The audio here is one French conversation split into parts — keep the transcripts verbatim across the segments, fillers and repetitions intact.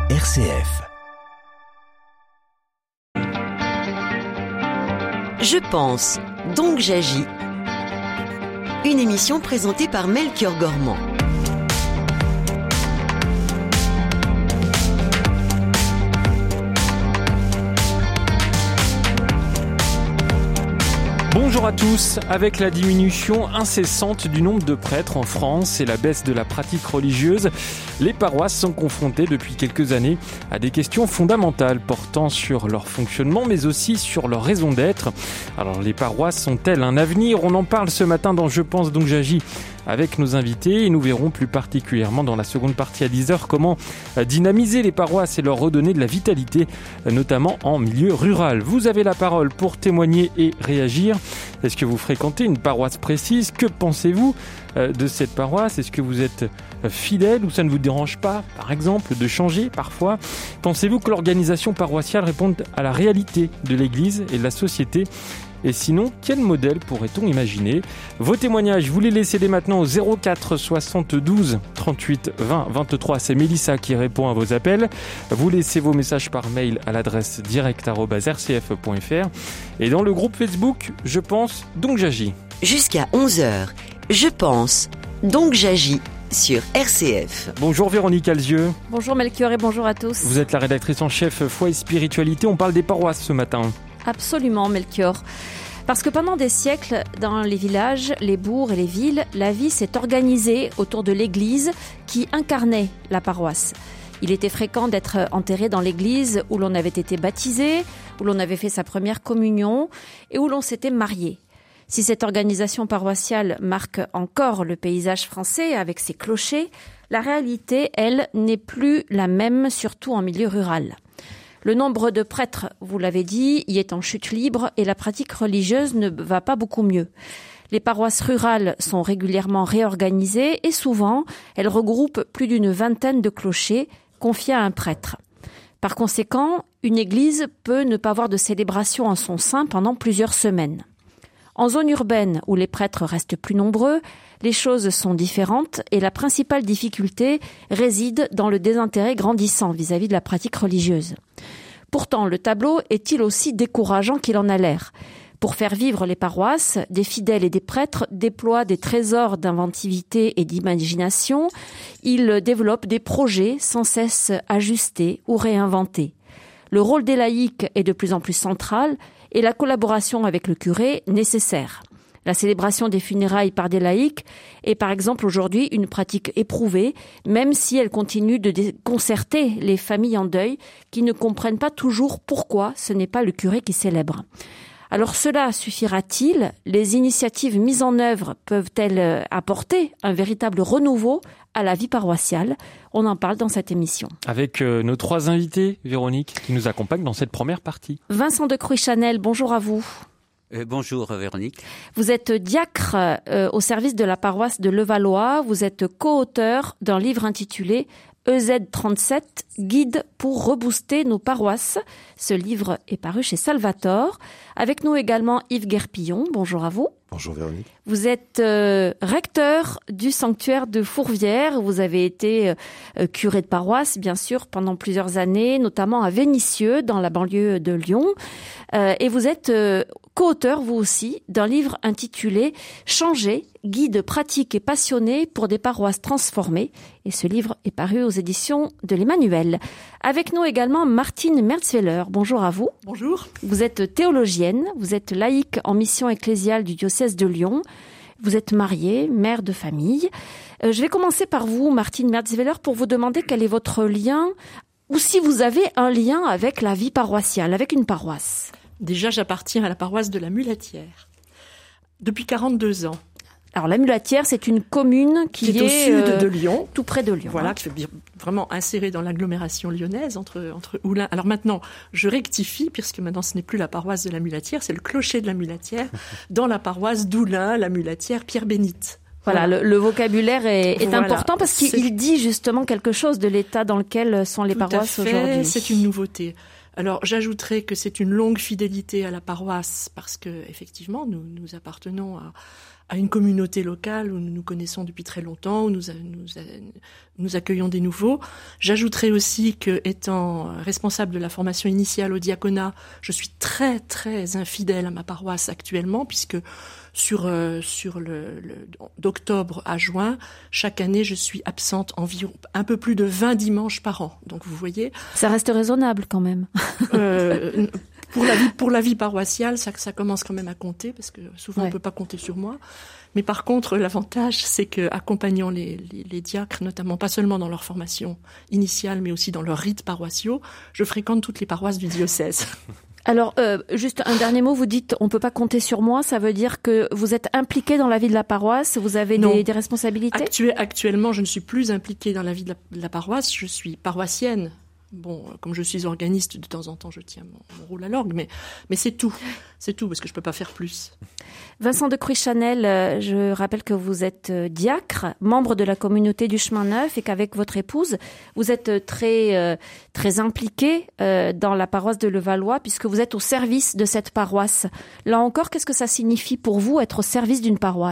R C F. Je pense, donc j'agis. Une émission présentée par Melchior Gormand. Bonjour à tous. Avec la diminution incessante du nombre de prêtres en France et la baisse de la pratique religieuse, les paroisses sont confrontées depuis quelques années à des questions fondamentales portant sur leur fonctionnement mais aussi sur leur raison d'être. Alors les paroisses sont-elles un avenir ? On en parle ce matin dans Je pense donc j'agis avec nos invités et nous verrons plus particulièrement dans la seconde partie à dix heures comment dynamiser les paroisses et leur redonner de la vitalité, notamment en milieu rural. Vous avez la parole pour témoigner et réagir. Est-ce que vous fréquentez une paroisse précise ? Que pensez-vous de cette paroisse ? Est-ce que vous êtes fidèle ou ça ne vous dérange pas, par exemple, de changer parfois ? Pensez-vous que l'organisation paroissiale réponde à la réalité de l'Église et de la société ? Et sinon, quel modèle pourrait-on imaginer ? Vos témoignages, vous les laissez dès maintenant au zéro quatre soixante-douze trente-huit vingt vingt-trois. C'est Mélissa qui répond à vos appels. Vous laissez vos messages par mail à l'adresse direct arobase r c f point f r. Et dans le groupe Facebook, Je pense, donc j'agis. Jusqu'à onze heures, Je pense, donc j'agis sur R C F. Bonjour Véronique Alzieux. Bonjour Melchior et bonjour à tous. Vous êtes la rédactrice en chef Foi et Spiritualité. On parle des paroisses ce matin. Absolument Melchior. Parce que pendant des siècles, dans les villages, les bourgs et les villes, la vie s'est organisée autour de l'église qui incarnait la paroisse. Il était fréquent d'être enterré dans l'église où l'on avait été baptisé, où l'on avait fait sa première communion et où l'on s'était marié. Si cette organisation paroissiale marque encore le paysage français avec ses clochers, la réalité, elle, n'est plus la même, surtout en milieu rural. Le nombre de prêtres, vous l'avez dit, y est en chute libre et la pratique religieuse ne va pas beaucoup mieux. Les paroisses rurales sont régulièrement réorganisées et souvent, elles regroupent plus d'une vingtaine de clochers confiés à un prêtre. Par conséquent, une église peut ne pas avoir de célébration en son sein pendant plusieurs semaines. En zone urbaine, où les prêtres restent plus nombreux, les choses sont différentes et la principale difficulté réside dans le désintérêt grandissant vis-à-vis de la pratique religieuse. Pourtant, le tableau est-il aussi décourageant qu'il en a l'air ? Pour faire vivre les paroisses, des fidèles et des prêtres déploient des trésors d'inventivité et d'imagination. Ils développent des projets sans cesse ajustés ou réinventés. Le rôle des laïcs est de plus en plus central et la collaboration avec le curé nécessaire. La célébration des funérailles par des laïcs est par exemple aujourd'hui une pratique éprouvée, même si elle continue de déconcerter les familles en deuil qui ne comprennent pas toujours pourquoi ce n'est pas le curé qui célèbre. Alors cela suffira-t-il ? Les initiatives mises en œuvre peuvent-elles apporter un véritable renouveau à la vie paroissiale ? On en parle dans cette émission. Avec euh, nos trois invités, Véronique, qui nous accompagnent dans cette première partie. Vincent de Cruy-Chanel, bonjour à vous. Euh, bonjour Véronique. Vous êtes diacre euh, au service de la paroisse de Levallois. Vous êtes co-auteur d'un livre intitulé E Z trente-sept, guide pour rebooster nos paroisses. Ce livre est paru chez Salvator. Avec nous également Yves Guerpillon. Bonjour à vous. Bonjour Véronique. Vous êtes euh, recteur du sanctuaire de Fourvière. Vous avez été euh, curé de paroisse, bien sûr, pendant plusieurs années, notamment à Vénissieux, dans la banlieue de Lyon. Euh, et vous êtes euh, co-auteur, vous aussi, d'un livre intitulé « Changer, guide pratique et passionné pour des paroisses transformées ». Et ce livre est paru aux éditions de l'Emmanuel. Avec nous également Martine Merzweller. Bonjour à vous. Bonjour. Vous êtes théologienne, vous êtes laïque en mission ecclésiale du diocèse de Lyon. Vous êtes mariée, mère de famille. Euh, je vais commencer par vous, Martine Merzweller, pour vous demander quel est votre lien, ou si vous avez un lien avec la vie paroissiale, avec une paroisse. Déjà, j'appartiens à la paroisse de la Mulatière depuis quarante-deux ans. Alors la Mulatière, c'est une commune qui, qui est, est au sud euh, de Lyon, tout près de Lyon. Voilà, hein. qui est vraiment insérée dans l'agglomération lyonnaise entre entre Oulin. Alors maintenant, je rectifie puisque maintenant ce n'est plus la paroisse de la Mulatière, c'est le clocher de la Mulatière dans la paroisse d'Oulin, la Mulatière, Pierre-Bénite. Voilà, Voilà. Le, le vocabulaire est, est Voilà. important parce qu'il C'est... dit justement quelque chose de l'état dans lequel sont les Tout paroisses à fait, aujourd'hui. C'est une nouveauté. Alors, j'ajouterais que c'est une longue fidélité à la paroisse parce que, effectivement, nous, nous appartenons à, à une communauté locale où nous nous connaissons depuis très longtemps, où nous, nous, nous accueillons des nouveaux. J'ajouterai aussi que, étant responsable de la formation initiale au diaconat, je suis très très infidèle à ma paroisse actuellement, puisque sur euh, sur le, le d'octobre à juin, chaque année, je suis absente environ un peu plus de vingt dimanches par an. Donc vous voyez, ça reste raisonnable quand même. euh, Pour la vie, pour la vie paroissiale, ça, ça commence quand même à compter, parce que souvent ouais. on peut pas compter sur moi. Mais par contre, l'avantage, c'est que, accompagnant les, les, les diacres, notamment pas seulement dans leur formation initiale, mais aussi dans leurs rites paroissiaux, je fréquente toutes les paroisses du diocèse. Alors, euh, juste un dernier mot, vous dites on peut pas compter sur moi, ça veut dire que vous êtes impliqué dans la vie de la paroisse, vous avez des, des responsabilités ? Actu- Actuellement, je ne suis plus impliquée dans la vie de la, de la paroisse, je suis paroissienne. Bon, comme je suis organiste, de temps en temps, je tiens mon, mon rôle à l'orgue, mais, mais c'est tout. C'est tout, parce que je peux pas faire plus. Vincent de Cruy-Chanel, je rappelle que vous êtes diacre, membre de la communauté du Chemin Neuf, et qu'avec votre épouse, vous êtes très, euh, très impliqué euh, dans la paroisse de Levallois, puisque vous êtes au service de cette paroisse. Là encore, qu'est-ce que ça signifie pour vous, être au service d'une paroisse ?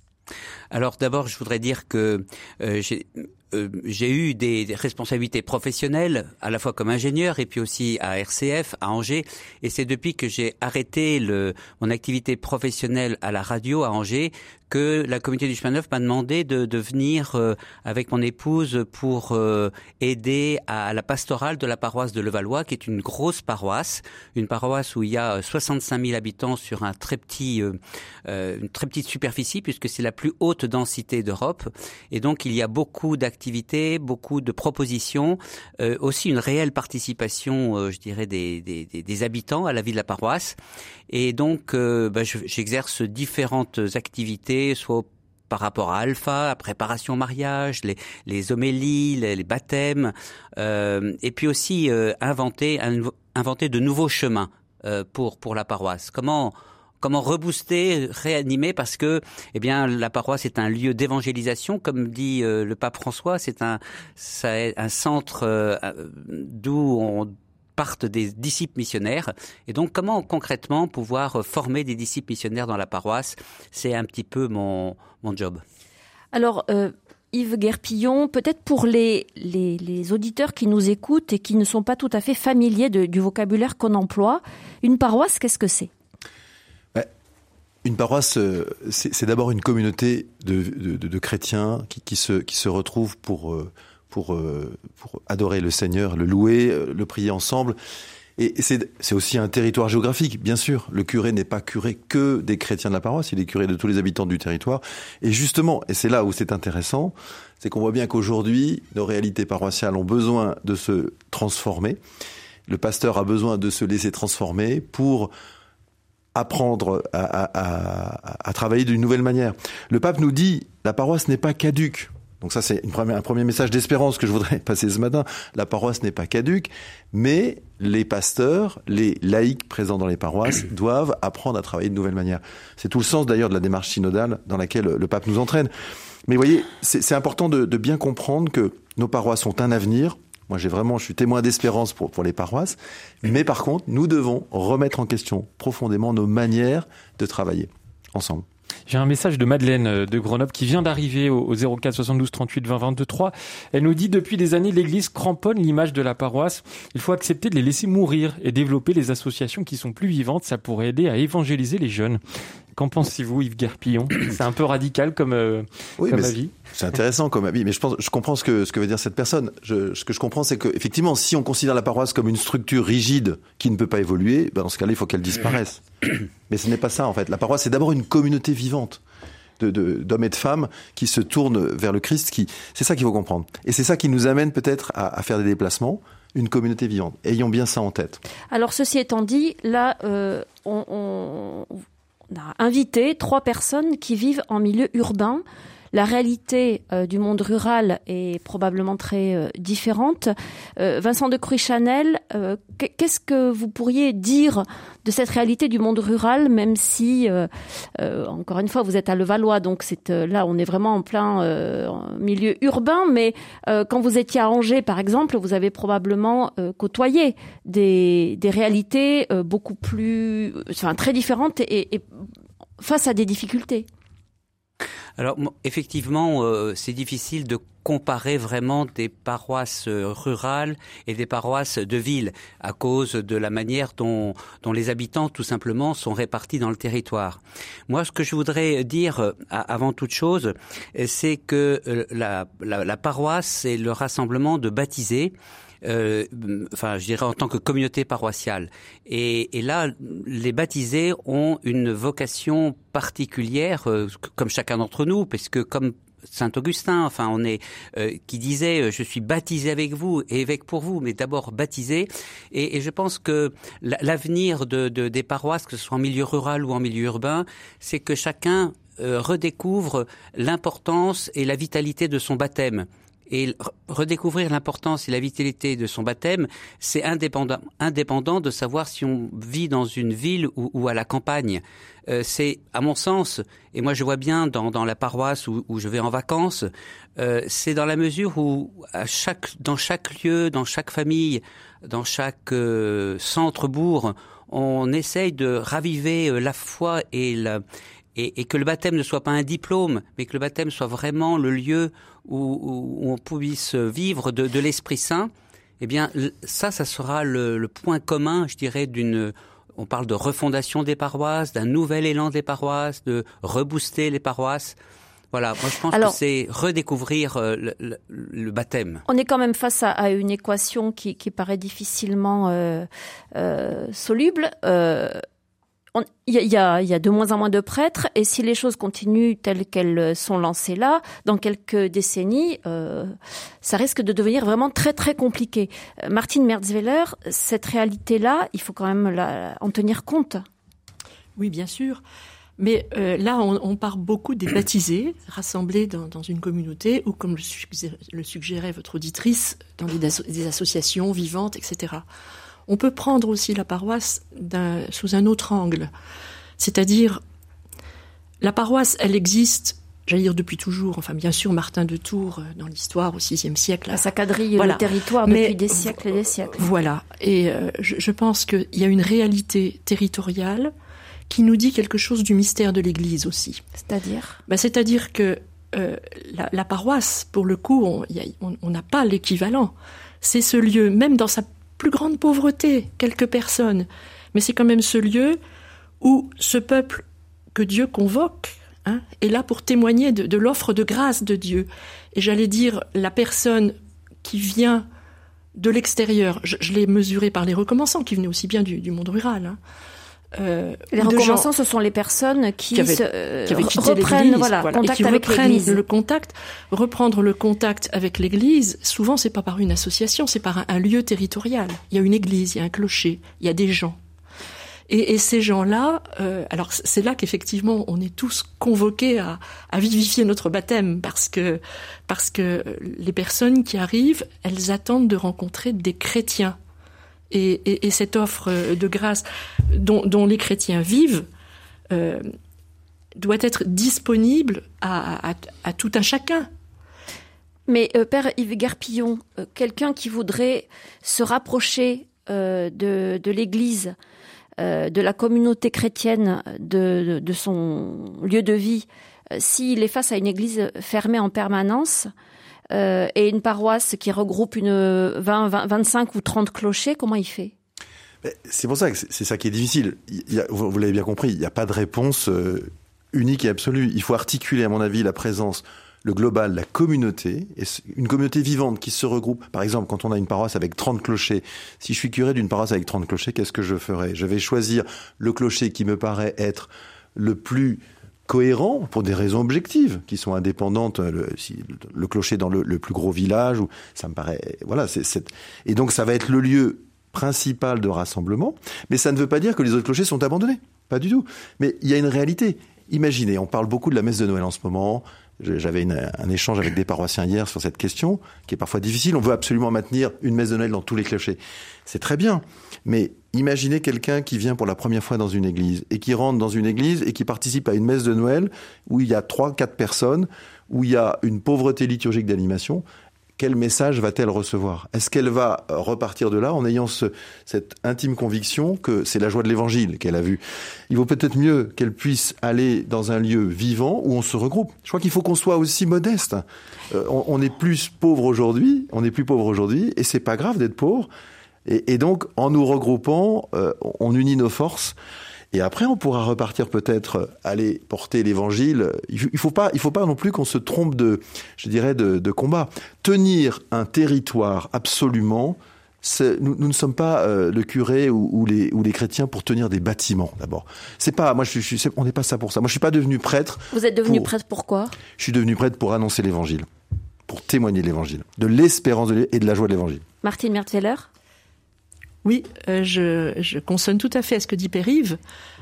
Alors d'abord, je voudrais dire que euh, j'ai... Euh, j'ai eu des, des responsabilités professionnelles, à la fois comme ingénieur et puis aussi à R C F, à Angers. Et c'est depuis que j'ai arrêté le, mon activité professionnelle à la radio à Angers que la communauté du Chemin Neuf m'a demandé de, de venir euh, avec mon épouse pour euh, aider à, à la pastorale de la paroisse de Levallois, qui est une grosse paroisse, une paroisse où il y a soixante-cinq mille habitants sur un très petit, euh, euh, une très petite superficie, puisque c'est la plus haute densité d'Europe. Et donc il y a beaucoup d'activités, beaucoup de propositions, euh, aussi une réelle participation, euh, je dirais, des, des, des habitants à la vie de la paroisse. Et donc, euh, bah, je, j'exerce différentes activités, soit par rapport à Alpha, à préparation au mariage, les, les homélies, les, les baptêmes, euh, et puis aussi euh, inventer, un, inventer de nouveaux chemins euh, pour pour la paroisse. Comment Comment rebooster, réanimer, parce que, eh bien, la paroisse est un lieu d'évangélisation, comme dit euh, le pape François. C'est un, ça est un centre euh, d'où on partent des disciples missionnaires. Et donc, comment concrètement pouvoir former des disciples missionnaires dans la paroisse ? C'est un petit peu mon mon job. Alors, euh, Yves Guerpillon, peut-être pour les, les les auditeurs qui nous écoutent et qui ne sont pas tout à fait familiers de, du vocabulaire qu'on emploie, une paroisse, qu'est-ce que c'est ? Une paroisse, c'est, c'est d'abord une communauté de, de, de, de chrétiens qui, qui, se, qui se retrouvent pour, pour, pour adorer le Seigneur, le louer, le prier ensemble. Et c'est, c'est aussi un territoire géographique, bien sûr. Le curé n'est pas curé que des chrétiens de la paroisse, il est curé de tous les habitants du territoire. Et justement, et c'est là où c'est intéressant, c'est qu'on voit bien qu'aujourd'hui, nos réalités paroissiales ont besoin de se transformer. Le pasteur a besoin de se laisser transformer pour apprendre à, à, à, à travailler d'une nouvelle manière. Le pape nous dit, la paroisse n'est pas caduque. Donc ça, c'est une première, un premier message d'espérance que je voudrais passer ce matin. La paroisse n'est pas caduque, mais les pasteurs, les laïcs présents dans les paroisses doivent apprendre à travailler de nouvelle manière. C'est tout le sens d'ailleurs de la démarche synodale dans laquelle le pape nous entraîne. Mais vous voyez, c'est, c'est important de, de bien comprendre que nos paroisses ont un avenir. Moi, j'ai vraiment, je suis témoin d'espérance pour, pour les paroisses. Mais par contre, nous devons remettre en question profondément nos manières de travailler ensemble. J'ai un message de Madeleine de Grenoble qui vient d'arriver au zéro quatre soixante-douze trente-huit vingt vingt-trois. Elle nous dit, depuis des années, l'Église cramponne l'image de la paroisse. Il faut accepter de les laisser mourir et développer les associations qui sont plus vivantes. Ça pourrait aider à évangéliser les jeunes. Qu'en pensez-vous, Yves Guerpillon ? C'est un peu radical comme, euh, oui, comme mais avis. C'est, c'est intéressant comme avis, mais je pense, je comprends ce que, ce que veut dire cette personne. Je, ce que je comprends, c'est que, effectivement, si on considère la paroisse comme une structure rigide qui ne peut pas évoluer, ben dans ce cas-là, il faut qu'elle disparaisse. Mais ce n'est pas ça, en fait. La paroisse, c'est d'abord une communauté vivante de, de, d'hommes et de femmes qui se tournent vers le Christ. Qui, c'est ça qu'il faut comprendre. Et c'est ça qui nous amène peut-être à, à faire des déplacements. Une communauté vivante. Ayons bien ça en tête. Alors, ceci étant dit, là, euh, on... on... On a invité trois personnes qui vivent en milieu urbain. La réalité euh, du monde rural est probablement très euh, différente. Euh, Vincent de Cruy-Chanel, euh, qu'est-ce que vous pourriez dire de cette réalité du monde rural, même si, euh, euh, encore une fois, vous êtes à Levallois, donc c'est, euh, là, on est vraiment en plein euh, milieu urbain, mais euh, quand vous étiez à Angers, par exemple, vous avez probablement euh, côtoyé des, des réalités euh, beaucoup plus, enfin, très différentes et, et face à des difficultés. Alors effectivement, euh, c'est difficile de comparer vraiment des paroisses rurales et des paroisses de ville à cause de la manière dont, dont les habitants tout simplement sont répartis dans le territoire. Moi, ce que je voudrais dire avant toute chose, c'est que la, la, la paroisse, c'est le rassemblement de baptisés. Euh, enfin, je dirais en tant que communauté paroissiale. Et, et là, les baptisés ont une vocation particulière, euh, comme chacun d'entre nous, parce que comme Saint Augustin, enfin, on est euh, qui disait, je suis baptisé avec vous et avec pour vous, mais d'abord baptisé. Et, et je pense que l'avenir de, de, des paroisses, que ce soit en milieu rural ou en milieu urbain, c'est que chacun euh, redécouvre l'importance et la vitalité de son baptême. Et redécouvrir l'importance et la vitalité de son baptême, c'est indépendant, indépendant de savoir si on vit dans une ville ou, ou à la campagne. Euh, c'est, à mon sens, et moi je vois bien dans, dans la paroisse où, où je vais en vacances, euh, c'est dans la mesure où à chaque, dans chaque lieu, dans chaque famille, dans chaque euh, centre-bourg, on essaye de raviver euh, la foi et la... Et, et que le baptême ne soit pas un diplôme, mais que le baptême soit vraiment le lieu où, où, où on puisse vivre de, de l'Esprit Saint, eh bien ça, ça sera le, le point commun, je dirais, d'une... On parle de refondation des paroisses, d'un nouvel élan des paroisses, de rebooster les paroisses. Voilà, moi je pense Alors, que c'est redécouvrir le, le, le baptême. On est quand même face à, à une équation qui, qui paraît difficilement euh, euh, soluble. Euh, Il y, y, a, y a de moins en moins de prêtres, et si les choses continuent telles qu'elles sont lancées là, dans quelques décennies, euh, ça risque de devenir vraiment très très compliqué. Euh, Martine Merzweller, cette réalité-là, il faut quand même la, en tenir compte. Oui, bien sûr. Mais euh, là, on, on parle beaucoup des baptisés, rassemblés dans, dans une communauté, ou comme le, suggérait, le suggérait votre auditrice, dans des, des associations vivantes, et cetera. On peut prendre aussi la paroisse d'un, sous un autre angle. C'est-à-dire, la paroisse, elle existe, j'allais dire depuis toujours. Enfin, bien sûr, Martin de Tours, dans l'histoire, au sixième siècle. Ça quadrille voilà. le territoire depuis Mais, des siècles et des siècles. Voilà. Et euh, je, je pense qu'il y a une réalité territoriale qui nous dit quelque chose du mystère de l'Église aussi. C'est-à-dire ben, C'est-à-dire que euh, la, la paroisse, pour le coup, on n'a pas l'équivalent. C'est ce lieu, même dans sa plus grande pauvreté, quelques personnes, mais c'est quand même ce lieu où ce peuple que Dieu convoque hein, est là pour témoigner de, de l'offre de grâce de Dieu. Et j'allais dire, la personne qui vient de l'extérieur, je, je l'ai mesuré par les recommençants, qui venaient aussi bien du, du monde rural. Hein, euh, les recommençants, ce sont les personnes qui, qui avaient, se, qui avaient quitté reprennent l'Église, voilà, voilà, contact et qui avec reprennent l'Église. le contact. Reprendre le contact avec l'Église, souvent c'est pas par une association, c'est par un, un lieu territorial. Il y a une église, il y a un clocher, il y a des gens. Et, et ces gens-là, euh, alors c'est là qu'effectivement on est tous convoqués à, à vivifier notre baptême, parce que parce que les personnes qui arrivent, elles attendent de rencontrer des chrétiens. Et, et, et cette offre de grâce dont, dont les chrétiens vivent euh, doit être disponible à, à, à tout un chacun. Mais euh, Père Yves Garpillon, euh, quelqu'un qui voudrait se rapprocher euh, de, de l'Église, euh, de la communauté chrétienne, de, de, de son lieu de vie, euh, s'il est face à une Église fermée en permanence, Euh, et une paroisse qui regroupe une vingt, vingt, vingt-cinq ou trente clochers, comment il fait ? C'est pour ça que c'est ça qui est difficile. Il y a, vous l'avez bien compris, il n'y a pas de réponse euh, unique et absolue. Il faut articuler, à mon avis, la présence, le global, la communauté, et une communauté vivante qui se regroupe. Par exemple, quand on a une paroisse avec trente clochers, si je suis curé d'une paroisse avec trente clochers, qu'est-ce que je ferai ? Je vais choisir le clocher qui me paraît être le plus cohérent pour des raisons objectives qui sont indépendantes. Le, si, le clocher dans le, le plus gros village, ou ça me paraît, voilà, c'est, c'est, et donc ça va être le lieu principal de rassemblement. Mais ça ne veut pas dire que les autres clochers sont abandonnés, pas du tout. Mais il y a une réalité. Imaginez, on parle beaucoup de la messe de Noël en ce moment. J'avais une, un échange avec des paroissiens hier sur cette question, qui est parfois difficile. On veut absolument maintenir une messe de Noël dans tous les clochers. C'est très bien, mais imaginez quelqu'un qui vient pour la première fois dans une église et qui rentre dans une église et qui participe à une messe de Noël où il y a trois, quatre personnes, où il y a une pauvreté liturgique d'animation. quel message va-t-elle recevoir? Est-ce qu'elle va repartir de là en ayant ce, cette intime conviction que c'est la joie de l'évangile qu'elle a vue? Il vaut peut-être mieux qu'elle puisse aller dans un lieu vivant où on se regroupe. Je crois qu'il faut qu'on soit aussi modeste. Euh, on, on est plus pauvre aujourd'hui, on est plus pauvre aujourd'hui, et c'est pas grave d'être pauvre. Et, et donc, en nous regroupant, euh, on unit nos forces. Et après, on pourra repartir peut-être aller porter l'évangile. Il faut pas, il faut pas non plus qu'on se trompe de, je dirais, de, de combat. Tenir un territoire absolument, c'est, nous, nous ne sommes pas euh, le curé ou, ou les ou les chrétiens pour tenir des bâtiments. D'abord, c'est pas, moi, je suis, je, on n'est pas ça pour ça. Moi, je suis pas devenu prêtre. Vous êtes devenu pour, prêtre pourquoi? Je suis devenu prêtre pour annoncer l'évangile, pour témoigner de l'évangile, de l'espérance de et de la joie de l'évangile. Martine Mertveller. Oui, euh, je, je consonne tout à fait à ce que dit Périve,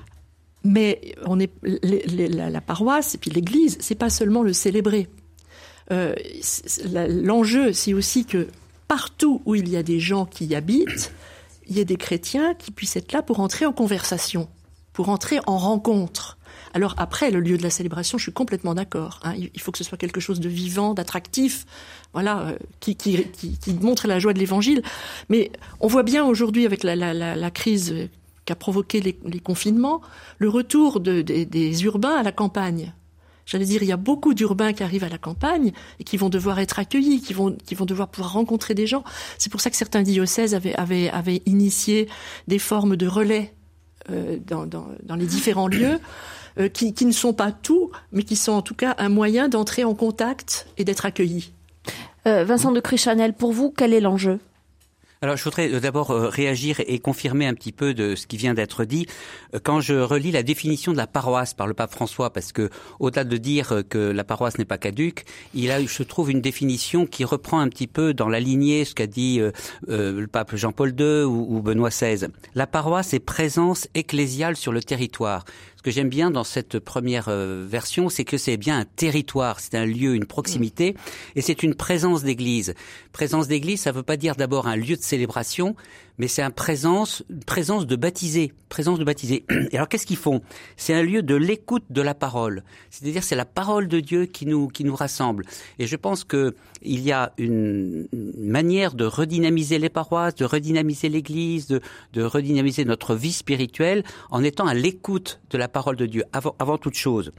mais on est les, les, la, la paroisse et puis l'Église, c'est pas seulement le célébrer. Euh, la, l'enjeu, c'est aussi que partout où il y a des gens qui y habitent, il y ait des chrétiens qui puissent être là pour entrer en conversation, pour entrer en rencontre. Alors après, le lieu de la célébration, je suis complètement d'accord. Hein, il faut que ce soit quelque chose de vivant, d'attractif, voilà, euh, qui, qui, qui, qui montre la joie de l'Évangile. Mais on voit bien aujourd'hui, avec la, la, la, la crise qu'a provoqué les, les confinements, le retour de, de, des urbains à la campagne. J'allais dire, il y a beaucoup d'urbains qui arrivent à la campagne et qui vont devoir être accueillis, qui vont, qui vont devoir pouvoir rencontrer des gens. C'est pour ça que certains diocèses avaient, avaient, avaient initié des formes de relais euh, dans, dans, dans les différents lieux. Euh, qui, qui ne sont pas tout, mais qui sont en tout cas un moyen d'entrer en contact et d'être accueillis. Euh, Vincent de Cruchanel, pour vous, quel est l'enjeu ? Alors, je voudrais d'abord réagir et confirmer un petit peu de ce qui vient d'être dit. Quand je relis la définition de la paroisse par le pape François, parce que au-delà de dire que la paroisse n'est pas caduque, il a, je trouve, une définition qui reprend un petit peu dans la lignée ce qu'a dit euh, euh, le pape Jean-Paul deux ou, ou Benoît seize. La paroisse est présence ecclésiale sur le territoire. Ce que j'aime bien dans cette première euh, version, c'est que c'est bien un territoire, c'est un lieu, une proximité, et c'est une présence d'église. Présence d'église, ça ne veut pas dire d'abord un lieu de célébration, mais c'est une présence, présence de baptisés, présence de baptisés. Et alors qu'est-ce qu'ils font? C'est un lieu de l'écoute de la parole. C'est-à-dire c'est la parole de Dieu qui nous qui nous rassemble. Et je pense que il y a une manière de redynamiser les paroisses, de redynamiser l'Église, de, de redynamiser notre vie spirituelle en étant à l'écoute de la parole de Dieu avant avant toute chose.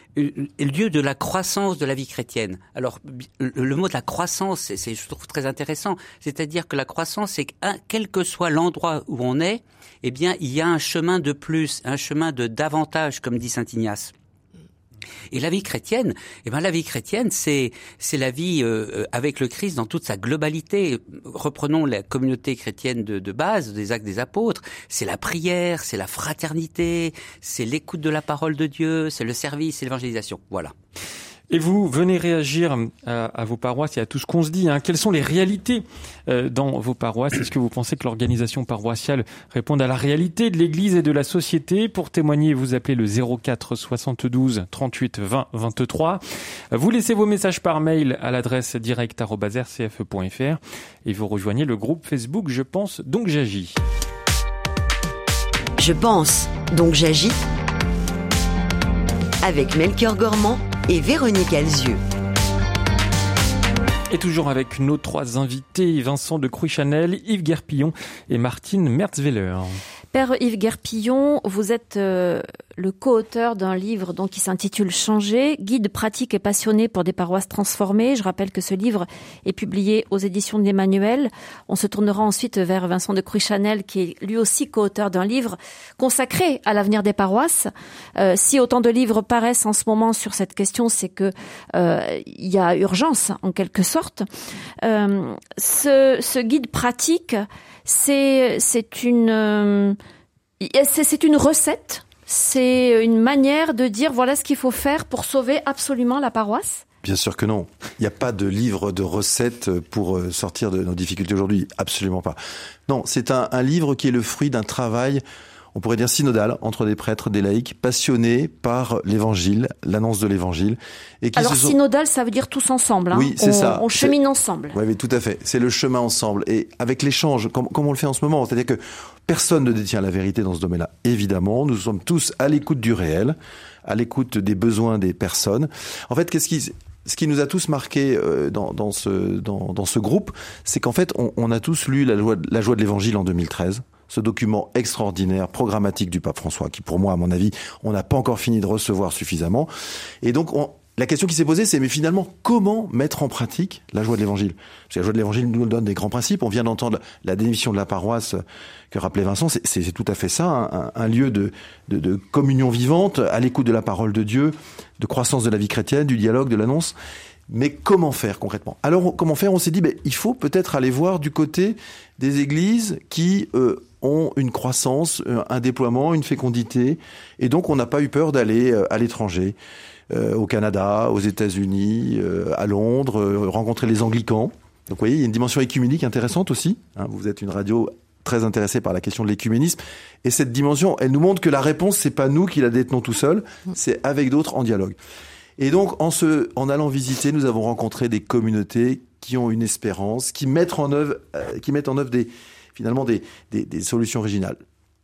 Le lieu de la croissance de la vie chrétienne. Alors, le mot de la croissance, c'est, c'est je trouve très intéressant. C'est-à-dire que la croissance, c'est que quel que soit l'endroit où on est, eh bien, il y a un chemin de plus, un chemin de davantage, comme dit saint Ignace. Et la vie chrétienne, eh ben la vie chrétienne, c'est c'est la vie euh, avec le Christ dans toute sa globalité. Reprenons la communauté chrétienne de, de base, des Actes des Apôtres. C'est la prière, c'est la fraternité, c'est l'écoute de la parole de Dieu, c'est le service, c'est l'évangélisation. Voilà. Et vous venez réagir à, à vos paroisses et à tout ce qu'on se dit. Hein. Quelles sont les réalités euh, dans vos paroisses? Est-ce que vous pensez que l'organisation paroissiale répond à la réalité de l'Église et de la société? Pour témoigner, vous appelez le zéro quatre soixante-douze trente-huit vingt vingt-trois. Vous laissez vos messages par mail à l'adresse direct arobase r c f e point f r et vous rejoignez le groupe Facebook Je pense donc j'agis. Je pense donc j'agis avec Melchior Gormand et Véronique Alzieux. Et toujours avec nos trois invités, Vincent de Cruchanel, Yves Guerpillon et Martine Mertveller. Père Yves Guerpillon, vous êtes euh, le co-auteur d'un livre donc qui s'intitule Changer, guide pratique et passionné pour des paroisses transformées. Je rappelle que ce livre est publié aux éditions de l'Emmanuel. On se tournera ensuite vers Vincent de Cruchanel, qui est lui aussi co-auteur d'un livre consacré à l'avenir des paroisses. Euh, si autant de livres paraissent en ce moment sur cette question, c'est que euh, il y a urgence en quelque sorte. Euh, ce, ce guide pratique, c'est c'est une euh, c'est, c'est une recette, c'est une manière de dire voilà ce qu'il faut faire pour sauver absolument la paroisse. Bien sûr que non. Il n'y a pas de livre de recettes pour sortir de nos difficultés aujourd'hui. Absolument pas. Non, c'est un, un livre qui est le fruit d'un travail, on pourrait dire synodal, entre des prêtres, des laïcs, passionnés par l'évangile, l'annonce de l'évangile. Et qui Alors, se sont... synodal, ça veut dire tous ensemble. Hein. Oui, c'est on, ça. On chemine c'est... ensemble. Oui, mais tout à fait. C'est le chemin ensemble. Et avec l'échange, comme, comme on le fait en ce moment. C'est-à-dire que personne ne détient la vérité dans ce domaine-là. Évidemment, nous sommes tous à l'écoute du réel, à l'écoute des besoins des personnes. En fait, qu'est-ce qui... ce qui nous a tous marqué euh, dans, dans, ce, dans, dans ce groupe, c'est qu'en fait, on, on a tous lu la joie, la joie de l'Évangile en deux mille treize, ce document extraordinaire, programmatique du pape François, qui pour moi, à mon avis, on n'a pas encore fini de recevoir suffisamment. Et donc, on, la question qui s'est posée, c'est mais finalement, comment mettre en pratique la joie de l'Évangile ? Parce que la joie de l'Évangile nous donne des grands principes. On vient d'entendre la démission de la paroisse que rappelait Vincent. C'est, c'est, c'est tout à fait ça, un, un lieu de, de, de communion vivante, à l'écoute de la parole de Dieu, de croissance de la vie chrétienne, du dialogue, de l'annonce. Mais comment faire concrètement ? Alors, comment faire ? On s'est dit, ben, il faut peut-être aller voir du côté des églises qui euh, ont une croissance, un déploiement, une fécondité. Et donc, on n'a pas eu peur d'aller euh, à l'étranger. Euh, au Canada, aux États-Unis, euh, à Londres, euh, rencontrer les anglicans. Donc vous voyez, il y a une dimension écuménique intéressante aussi. Hein, vous êtes une radio très intéressée par la question de l'écuménisme. Et cette dimension, elle nous montre que la réponse, c'est pas nous qui la détenons tout seuls, c'est avec d'autres en dialogue. Et donc, en, se, en allant visiter, nous avons rencontré des communautés qui ont une espérance, qui mettent en œuvre, euh, qui mettent en œuvre des, finalement des, des, des solutions originales.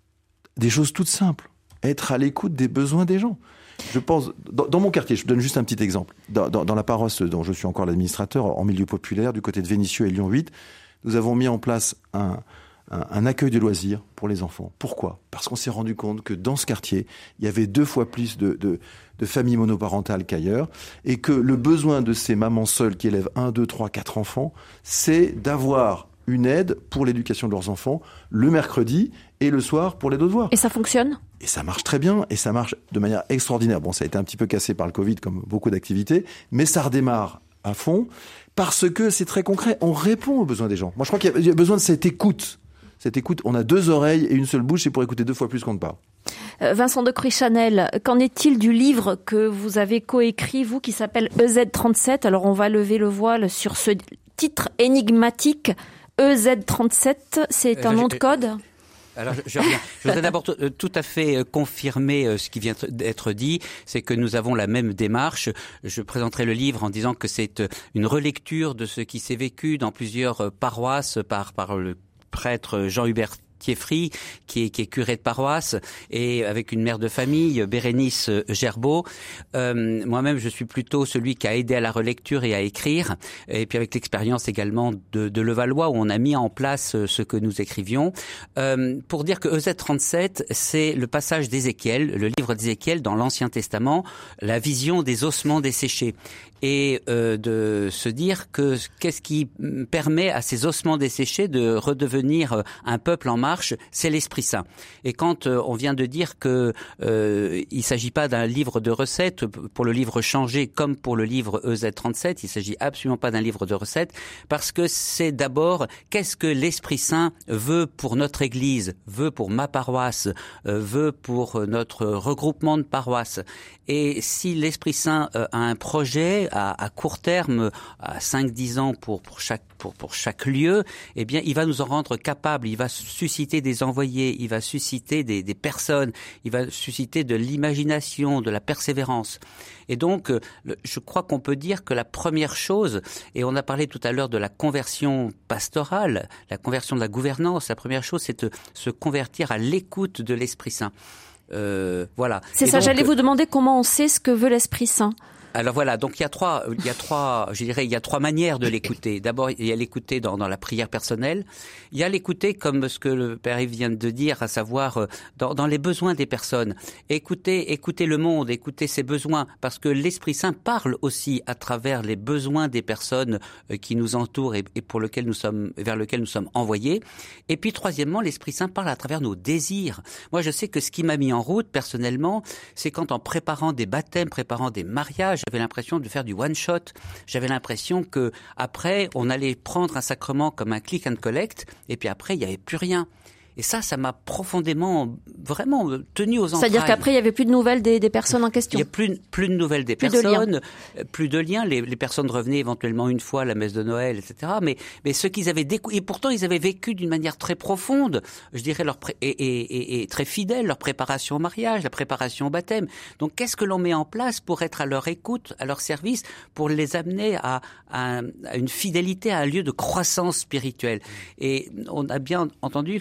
Des choses toutes simples. Être à l'écoute des besoins des gens. Je pense, dans, dans mon quartier, je donne juste un petit exemple. Dans, dans, dans la paroisse dont je suis encore l'administrateur, en milieu populaire, du côté de Vénissieux et Lyon huit, nous avons mis en place un, un, un accueil de loisirs pour les enfants. Pourquoi ? Parce qu'on s'est rendu compte que dans ce quartier, il y avait deux fois plus de, de, de familles monoparentales qu'ailleurs, et que le besoin de ces mamans seules qui élèvent un, deux, trois, quatre enfants, c'est d'avoir une aide pour l'éducation de leurs enfants le mercredi et le soir pour les devoirs. Et ça fonctionne ? Et ça marche très bien, et ça marche de manière extraordinaire. Bon, ça a été un petit peu cassé par le Covid, comme beaucoup d'activités, mais ça redémarre à fond, parce que c'est très concret. On répond aux besoins des gens. Moi, je crois qu'il y a besoin de cette écoute. Cette écoute, on a deux oreilles et une seule bouche, c'est pour écouter deux fois plus qu'on ne parle. Euh, Vincent de Cruy-Chanel, qu'en est-il du livre que vous avez coécrit, vous, qui s'appelle E Z trente-sept ? Alors, on va lever le voile sur ce titre énigmatique. E Z trente-sept, c'est un nom de code ? Alors, je, je, reviens. je voudrais d'abord t- tout à fait confirmer ce qui vient d'être dit, c'est que nous avons la même démarche. Je présenterai le livre en disant que c'est une relecture de ce qui s'est vécu dans plusieurs paroisses par, par le prêtre Jean-Hubert Thieffry, qui est, qui est curé de paroisse, et avec une mère de famille, Bérénice Gerbeau. Euh, moi-même, je suis plutôt celui qui a aidé à la relecture et à écrire, et puis avec l'expérience également de, de Levallois, où on a mis en place ce que nous écrivions. Euh, pour dire que E Z trente-sept, c'est le passage d'Ézéchiel, le livre d'Ézéchiel dans l'Ancien Testament, la vision des ossements desséchés. Et euh, de se dire que qu'est-ce qui permet à ces ossements desséchés de redevenir un peuple en marche, c'est l'Esprit Saint. Et quand euh, on vient de dire que euh, il s'agit pas d'un livre de recettes pour le livre changé comme pour le livre E Z trente-sept, il s'agit absolument pas d'un livre de recettes, parce que c'est d'abord qu'est-ce que l'Esprit Saint veut pour notre Église, veut pour ma paroisse, euh, veut pour notre regroupement de paroisses. Et si l'Esprit Saint euh, a un projet à, à court terme, à cinq dix ans pour, pour, chaque, pour, pour chaque lieu, eh bien, il va nous en rendre capables. Il va susciter des envoyés, il va susciter des, des personnes, il va susciter de l'imagination, de la persévérance. Et donc, je crois qu'on peut dire que la première chose, et on a parlé tout à l'heure de la conversion pastorale, la conversion de la gouvernance, la première chose, c'est de se convertir à l'écoute de l'Esprit Saint. Euh, voilà. C'est et ça, donc, j'allais vous demander comment on sait ce que veut l'Esprit Saint. Alors voilà, donc il y a trois, il y a trois, je dirais, il y a trois manières de l'écouter. D'abord, il y a l'écouter dans, dans la prière personnelle. Il y a l'écouter comme ce que le Père Yves vient de dire, à savoir dans, dans les besoins des personnes. Écouter, écouter le monde, écouter ses besoins, parce que l'Esprit Saint parle aussi à travers les besoins des personnes qui nous entourent et, et pour lesquelles nous sommes, vers lesquelles nous sommes envoyés. Et puis troisièmement, l'Esprit Saint parle à travers nos désirs. Moi, je sais que ce qui m'a mis en route personnellement, c'est quand en préparant des baptêmes, préparant des mariages, j'avais l'impression de faire du one shot. J'avais l'impression que après, on allait prendre un sacrement comme un click and collect, et puis après, il n'y avait plus rien. Et ça, ça m'a profondément, vraiment tenu aux entrailles. C'est-à-dire qu'après, il n'y avait plus de nouvelles des, des personnes en question. Il n'y a plus, plus de nouvelles des plus personnes, de plus de liens. Les, les personnes revenaient éventuellement une fois à la messe de Noël, et cetera. Mais, mais ce qu'ils avaient décou- et pourtant, ils avaient vécu d'une manière très profonde, je dirais, leur pré- et, et, et, et très fidèle, leur préparation au mariage, la préparation au baptême. Donc, qu'est-ce que l'on met en place pour être à leur écoute, à leur service, pour les amener à, à, à une fidélité, à un lieu de croissance spirituelle? Et on a bien entendu que la mission de la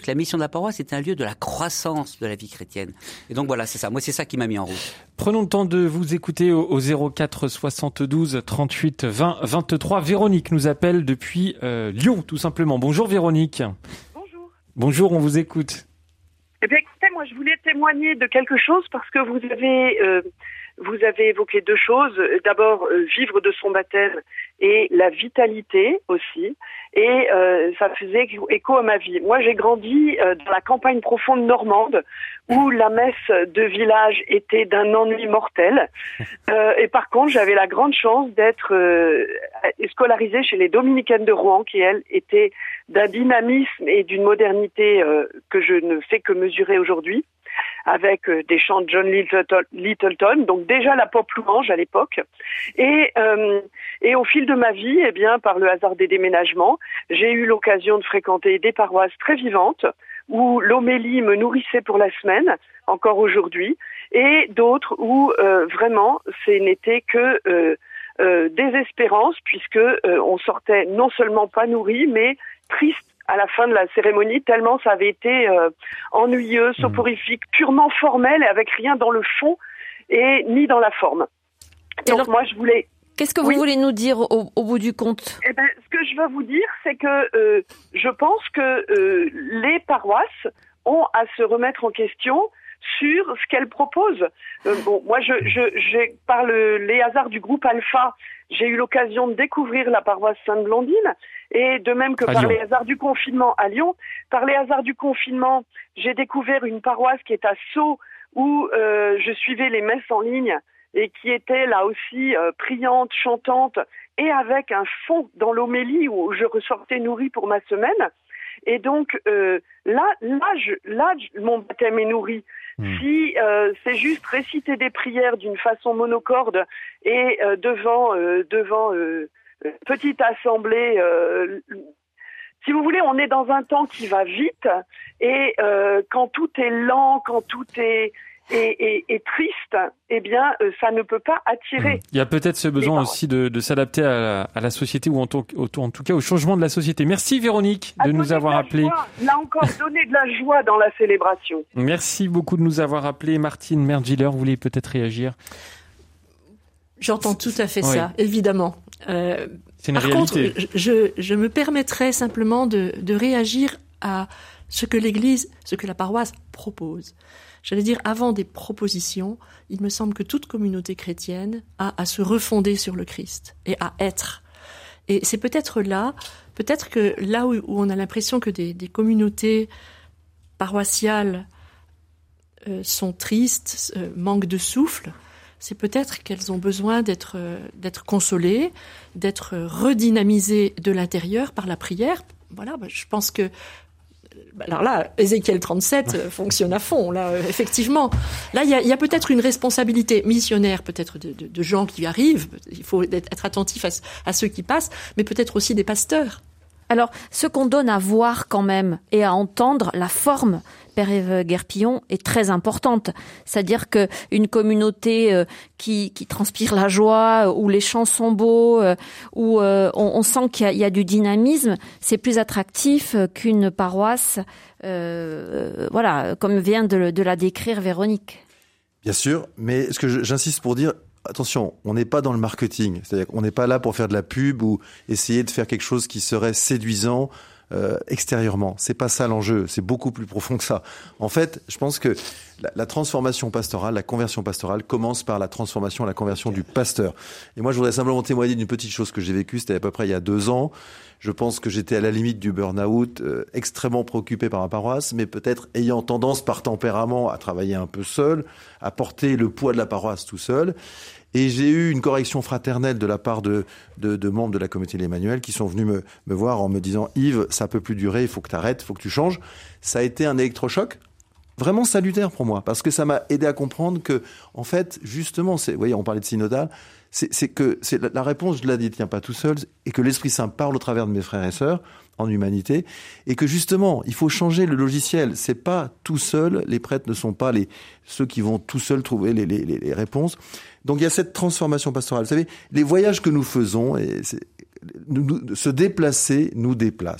la paroisse est un lieu de la croissance de la vie chrétienne. Et donc voilà, c'est ça. Moi, c'est ça qui m'a mis en route. Prenons le temps de vous écouter au, au zéro quatre soixante-douze trente-huit vingt vingt-trois. Véronique nous appelle depuis euh, Lyon, tout simplement. Bonjour Véronique. Bonjour. Bonjour, on vous écoute. Eh bien, écoutez, moi, je voulais témoigner de quelque chose parce que vous avez, euh, vous avez évoqué deux choses. D'abord, euh, vivre de son baptême et la vitalité aussi. Et euh, ça faisait écho à ma vie. Moi, j'ai grandi euh, dans la campagne profonde normande où la messe de village était d'un ennui mortel. Euh, et par contre, j'avais la grande chance d'être euh, scolarisée chez les Dominicaines de Rouen qui, elles, étaient d'un dynamisme et d'une modernité euh, que je ne fais que mesurer aujourd'hui, avec euh, des chants de John Littleton, Littleton, donc déjà la pop louange à l'époque. Et, euh, et au fil de ma vie, eh bien, par le hasard des déménagements, j'ai eu l'occasion de fréquenter des paroisses très vivantes, où l'homélie me nourrissait pour la semaine, encore aujourd'hui, et d'autres où euh, vraiment ce n'était que euh, euh, désespérance, puisque euh, on sortait non seulement pas nourri, mais triste à la fin de la cérémonie, tellement ça avait été euh, ennuyeux, soporifique, purement formel, et avec rien dans le fond et ni dans la forme. Et donc alors, moi je voulais... Qu'est-ce que vous oui. voulez nous dire au, au bout du compte? Eh ben, ce que je veux vous dire, c'est que euh, je pense que euh, les paroisses ont à se remettre en question sur ce qu'elles proposent. Euh, bon, moi, je, je, j'ai, par le, les hasards du groupe Alpha, j'ai eu l'occasion de découvrir la paroisse Sainte-Blandine, et de même que à par Lyon. les hasards du confinement à Lyon, par les hasards du confinement, j'ai découvert une paroisse qui est à Sceaux, où euh, je suivais les messes en ligne, et qui était là aussi euh, priante, chantante, et avec un fond dans l'homélie où je ressortais nourrie pour ma semaine. Et donc euh, là, là, je, là, je, mon baptême est nourri. Mmh. Si euh, c'est juste réciter des prières d'une façon monocorde et euh, devant euh, devant euh, petite assemblée. Euh, si vous voulez, on est dans un temps qui va vite, et euh, quand tout est lent, quand tout est Et, et, et triste, eh bien, euh, ça ne peut pas attirer. Il y a peut-être ce besoin aussi de, de s'adapter à la, à la société, ou en tout, en tout cas au changement de la société. Merci Véronique de nous avoir appelé. Là encore, donner de la joie dans la célébration. Merci beaucoup de nous avoir appelé. Martine Merdgiller, vous voulez peut-être réagir? J'entends tout à fait oui. ça, évidemment. Euh, C'est une par réalité. contre, je, je me permettrais simplement de, de réagir à ce que l'Église, ce que la paroisse propose. J'allais dire, avant des propositions, il me semble que toute communauté chrétienne a à se refonder sur le Christ et à être. Et c'est peut-être là, peut-être que là où, où on a l'impression que des, des communautés paroissiales euh, sont tristes, euh, manquent de souffle, c'est peut-être qu'elles ont besoin d'être, euh, d'être consolées, d'être redynamisées de l'intérieur par la prière. Voilà, bah, je pense que alors là, Ézéchiel trente-sept fonctionne à fond, là, euh, effectivement. Là, il y a, y a peut-être une responsabilité missionnaire, peut-être de, de, de gens qui arrivent. Il faut être attentif à, à ceux qui passent, mais peut-être aussi des pasteurs. Alors, ce qu'on donne à voir quand même et à entendre, la forme, Père Yves Guerpillon, est très importante. C'est-à-dire que une communauté euh, qui, qui transpire la joie, où les chants sont beaux, euh, où euh, on, on sent qu'il y a, il y a du dynamisme, c'est plus attractif qu'une paroisse, euh, voilà, comme vient de, de la décrire Véronique. Bien sûr, mais ce que je, j'insiste pour dire, attention, on n'est pas dans le marketing, c'est-à-dire qu'on n'est pas là pour faire de la pub ou essayer de faire quelque chose qui serait séduisant euh, extérieurement. C'est pas ça l'enjeu, c'est beaucoup plus profond que ça. En fait, je pense que la, la transformation pastorale, la conversion pastorale commence par la transformation, la conversion du pasteur. Et moi, je voudrais simplement témoigner d'une petite chose que j'ai vécue, c'était à peu près il y a deux ans. Je pense que j'étais à la limite du burn-out, euh, extrêmement préoccupé par ma paroisse, mais peut-être ayant tendance par tempérament à travailler un peu seul, à porter le poids de la paroisse tout seul. Et j'ai eu une correction fraternelle de la part de, de, de membres de la communauté de l'Emmanuel qui sont venus me, me voir en me disant « Yves, ça peut plus durer, il faut que tu arrêtes, il faut que tu changes ». Ça a été un électrochoc vraiment salutaire pour moi, parce que ça m'a aidé à comprendre que, en fait, justement, c'est, vous voyez, on parlait de synodal, c'est, c'est que c'est la, la réponse, je ne la détiens pas tout seul, et que l'Esprit Saint parle au travers de mes frères et sœurs en humanité, et que justement, il faut changer le logiciel. C'est pas tout seul, les prêtres ne sont pas les ceux qui vont tout seuls trouver les, les, les réponses. Donc il y a cette transformation pastorale. Vous savez, les voyages que nous faisons, et c'est, nous, nous, se déplacer nous déplace.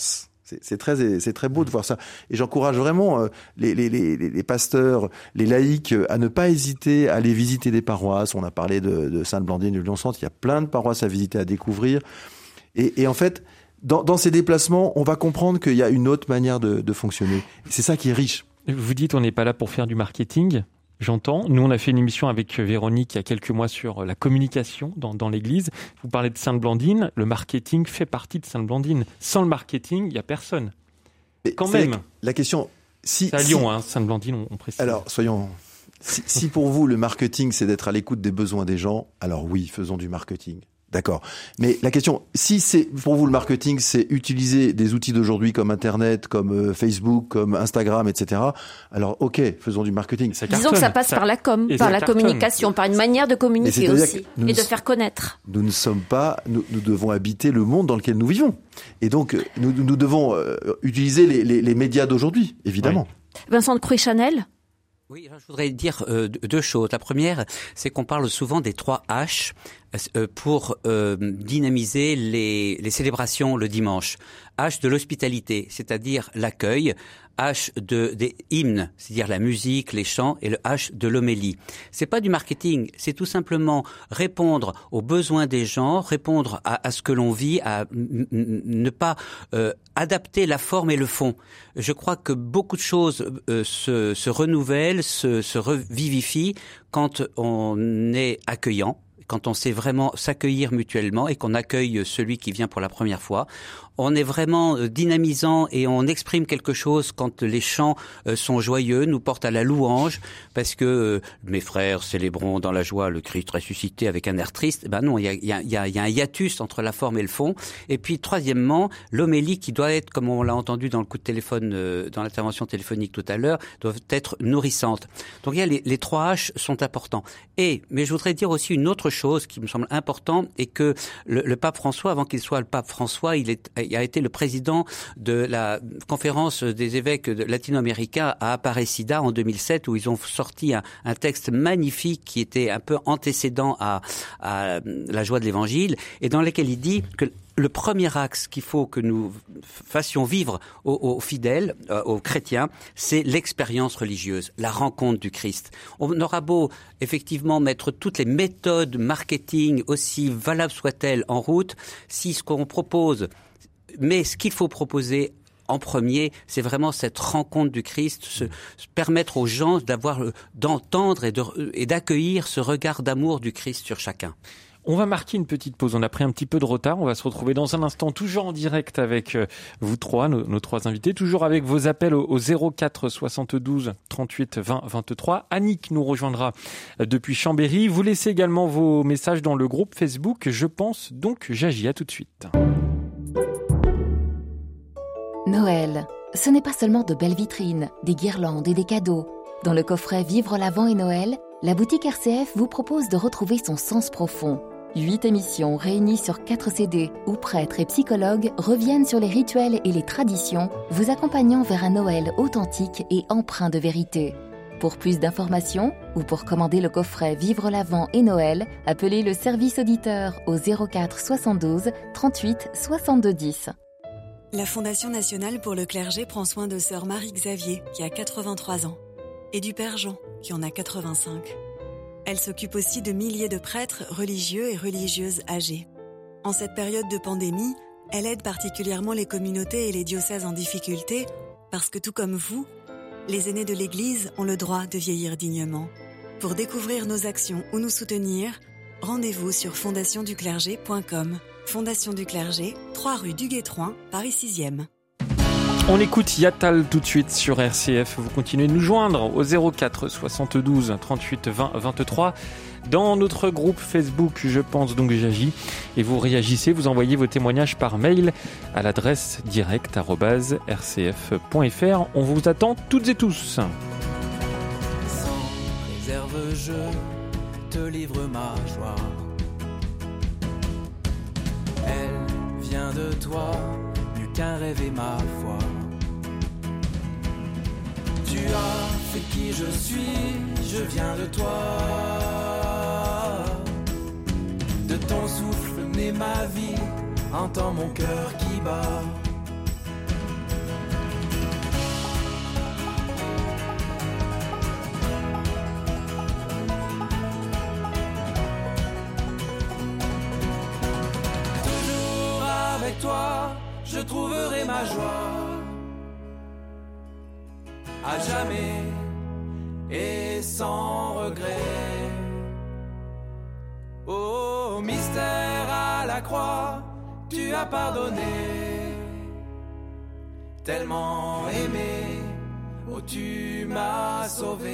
C'est, c'est très, c'est très beau de voir ça. Et j'encourage vraiment euh, les, les, les, les pasteurs, les laïcs, à ne pas hésiter à aller visiter des paroisses. On a parlé de, de Sainte-Blandine, du Lyon-Centre. Il y a plein de paroisses à visiter, à découvrir. Et, et en fait, dans, dans ces déplacements, on va comprendre qu'il y a une autre manière de, de fonctionner. Et c'est ça qui est riche. Vous dites, on n'est pas là pour faire du marketing. J'entends. Nous, on a fait une émission avec Véronique il y a quelques mois sur la communication dans, dans l'Église. Vous parlez de Sainte-Blandine. Le marketing fait partie de Sainte-Blandine. Sans le marketing, il n'y a personne. Et Quand même. La, la question... Si, c'est à Lyon, si, hein, Sainte-Blandine, on, on précise. Alors, soyons... Si, si pour vous, le marketing, c'est d'être à l'écoute des besoins des gens, alors oui, faisons du marketing. D'accord. Mais la question, si c'est pour vous le marketing, c'est utiliser des outils d'aujourd'hui comme Internet, comme euh, Facebook, comme Instagram, et cetera. Alors ok, faisons du marketing. Ça Disons que ça passe ça... par la com, et par la cartonne. communication, par une manière de communiquer aussi et de faire connaître. Nous ne sommes pas, nous, nous devons habiter le monde dans lequel nous vivons. Et donc nous, nous devons euh, utiliser les, les, les médias d'aujourd'hui, évidemment. Oui. Vincent de Cruy-Chanel. Oui, je voudrais dire euh, deux choses. La première, c'est qu'on parle souvent des trois H euh, pour euh, dynamiser les, les célébrations le dimanche. H de l'hospitalité, c'est-à-dire l'accueil. H de des hymnes, c'est-à-dire la musique, les chants, et le H de l'homélie. C'est pas du marketing, c'est tout simplement répondre aux besoins des gens, répondre à, à ce que l'on vit, à m- m- ne pas euh, adapter la forme et le fond. Je crois que beaucoup de choses euh, se, se renouvellent, se, se revivifient quand on est accueillant, quand on sait vraiment s'accueillir mutuellement et qu'on accueille celui qui vient pour la première fois. On est vraiment dynamisant et on exprime quelque chose quand les chants sont joyeux, nous portent à la louange, parce que euh, mes frères célébrons dans la joie le Christ ressuscité avec un air triste. Ben non, il y a, il y a, il y a, il y a un hiatus entre la forme et le fond. Et puis troisièmement, l'homélie qui doit être, comme on l'a entendu dans le coup de téléphone, euh, dans l'intervention téléphonique tout à l'heure, doit être nourrissante. Donc il y a les, les trois H sont importants. Et mais je voudrais dire aussi une autre chose qui me semble important, et que le, le pape François, avant qu'il soit le pape François, il est il a été le président de la conférence des évêques latino-américains à Aparecida en deux mille sept, où ils ont sorti un, un texte magnifique qui était un peu antécédent à, à la joie de l'évangile, et dans lequel il dit que le premier axe qu'il faut que nous fassions vivre aux, aux fidèles, euh, aux chrétiens, c'est l'expérience religieuse, la rencontre du Christ. On aura beau effectivement mettre toutes les méthodes marketing, aussi valables soient-elles, en route, si ce qu'on propose, mais ce qu'il faut proposer en premier, c'est vraiment cette rencontre du Christ, se, se permettre aux gens d'avoir, d'entendre et, de, et d'accueillir ce regard d'amour du Christ sur chacun. On va marquer une petite pause, on a pris un petit peu de retard, on va se retrouver dans un instant toujours en direct avec vous trois, nos, nos trois invités, toujours avec vos appels au, au zéro quatre soixante-douze trente-huit vingt vingt-trois. Annick nous rejoindra depuis Chambéry. Vous laissez également vos messages dans le groupe Facebook Je pense donc j'agis. À tout de suite. Noël, ce n'est pas seulement de belles vitrines, des guirlandes et des cadeaux. Dans le coffret Vivre l'Avent et Noël, la boutique R C F vous propose de retrouver son sens profond. Huit émissions réunies sur quatre C D où prêtres et psychologues reviennent sur les rituels et les traditions, vous accompagnant vers un Noël authentique et empreint de vérité. Pour plus d'informations ou pour commander le coffret Vivre l'Avent et Noël, appelez le service auditeur au zéro quatre soixante-douze trente-huit soixante-deux dix. La Fondation nationale pour le clergé prend soin de sœur Marie-Xavier, qui a quatre-vingt-trois ans, et du père Jean, qui en a quatre-vingt-cinq. Elle s'occupe aussi de milliers de prêtres, religieux et religieuses âgés. En cette période de pandémie, elle aide particulièrement les communautés et les diocèses en difficulté, parce que tout comme vous, les aînés de l'Église ont le droit de vieillir dignement. Pour découvrir nos actions ou nous soutenir, rendez-vous sur fondation du clergé point com. Fondation du Clergé, trois rue du Guétroin, Paris sixième. On écoute Yatal tout de suite sur R C F. Vous continuez de nous joindre au zéro quatre soixante-douze trente-huit vingt vingt-trois. Dans notre groupe Facebook Je pense donc j'agis. Et vous réagissez, vous envoyez vos témoignages par mail à l'adresse direct arobase r c f point f r. On vous attend toutes et tous. Sans réserve, je te livre ma joie. Elle vient de toi, mieux qu'un rêve et ma foi. Tu as fait qui je suis, je viens de toi. De ton souffle naît ma vie, entends mon cœur qui bat. ma joie, à jamais et sans regret. Oh, mystère à la croix, tu as pardonné, tellement aimé, oh tu m'as sauvé.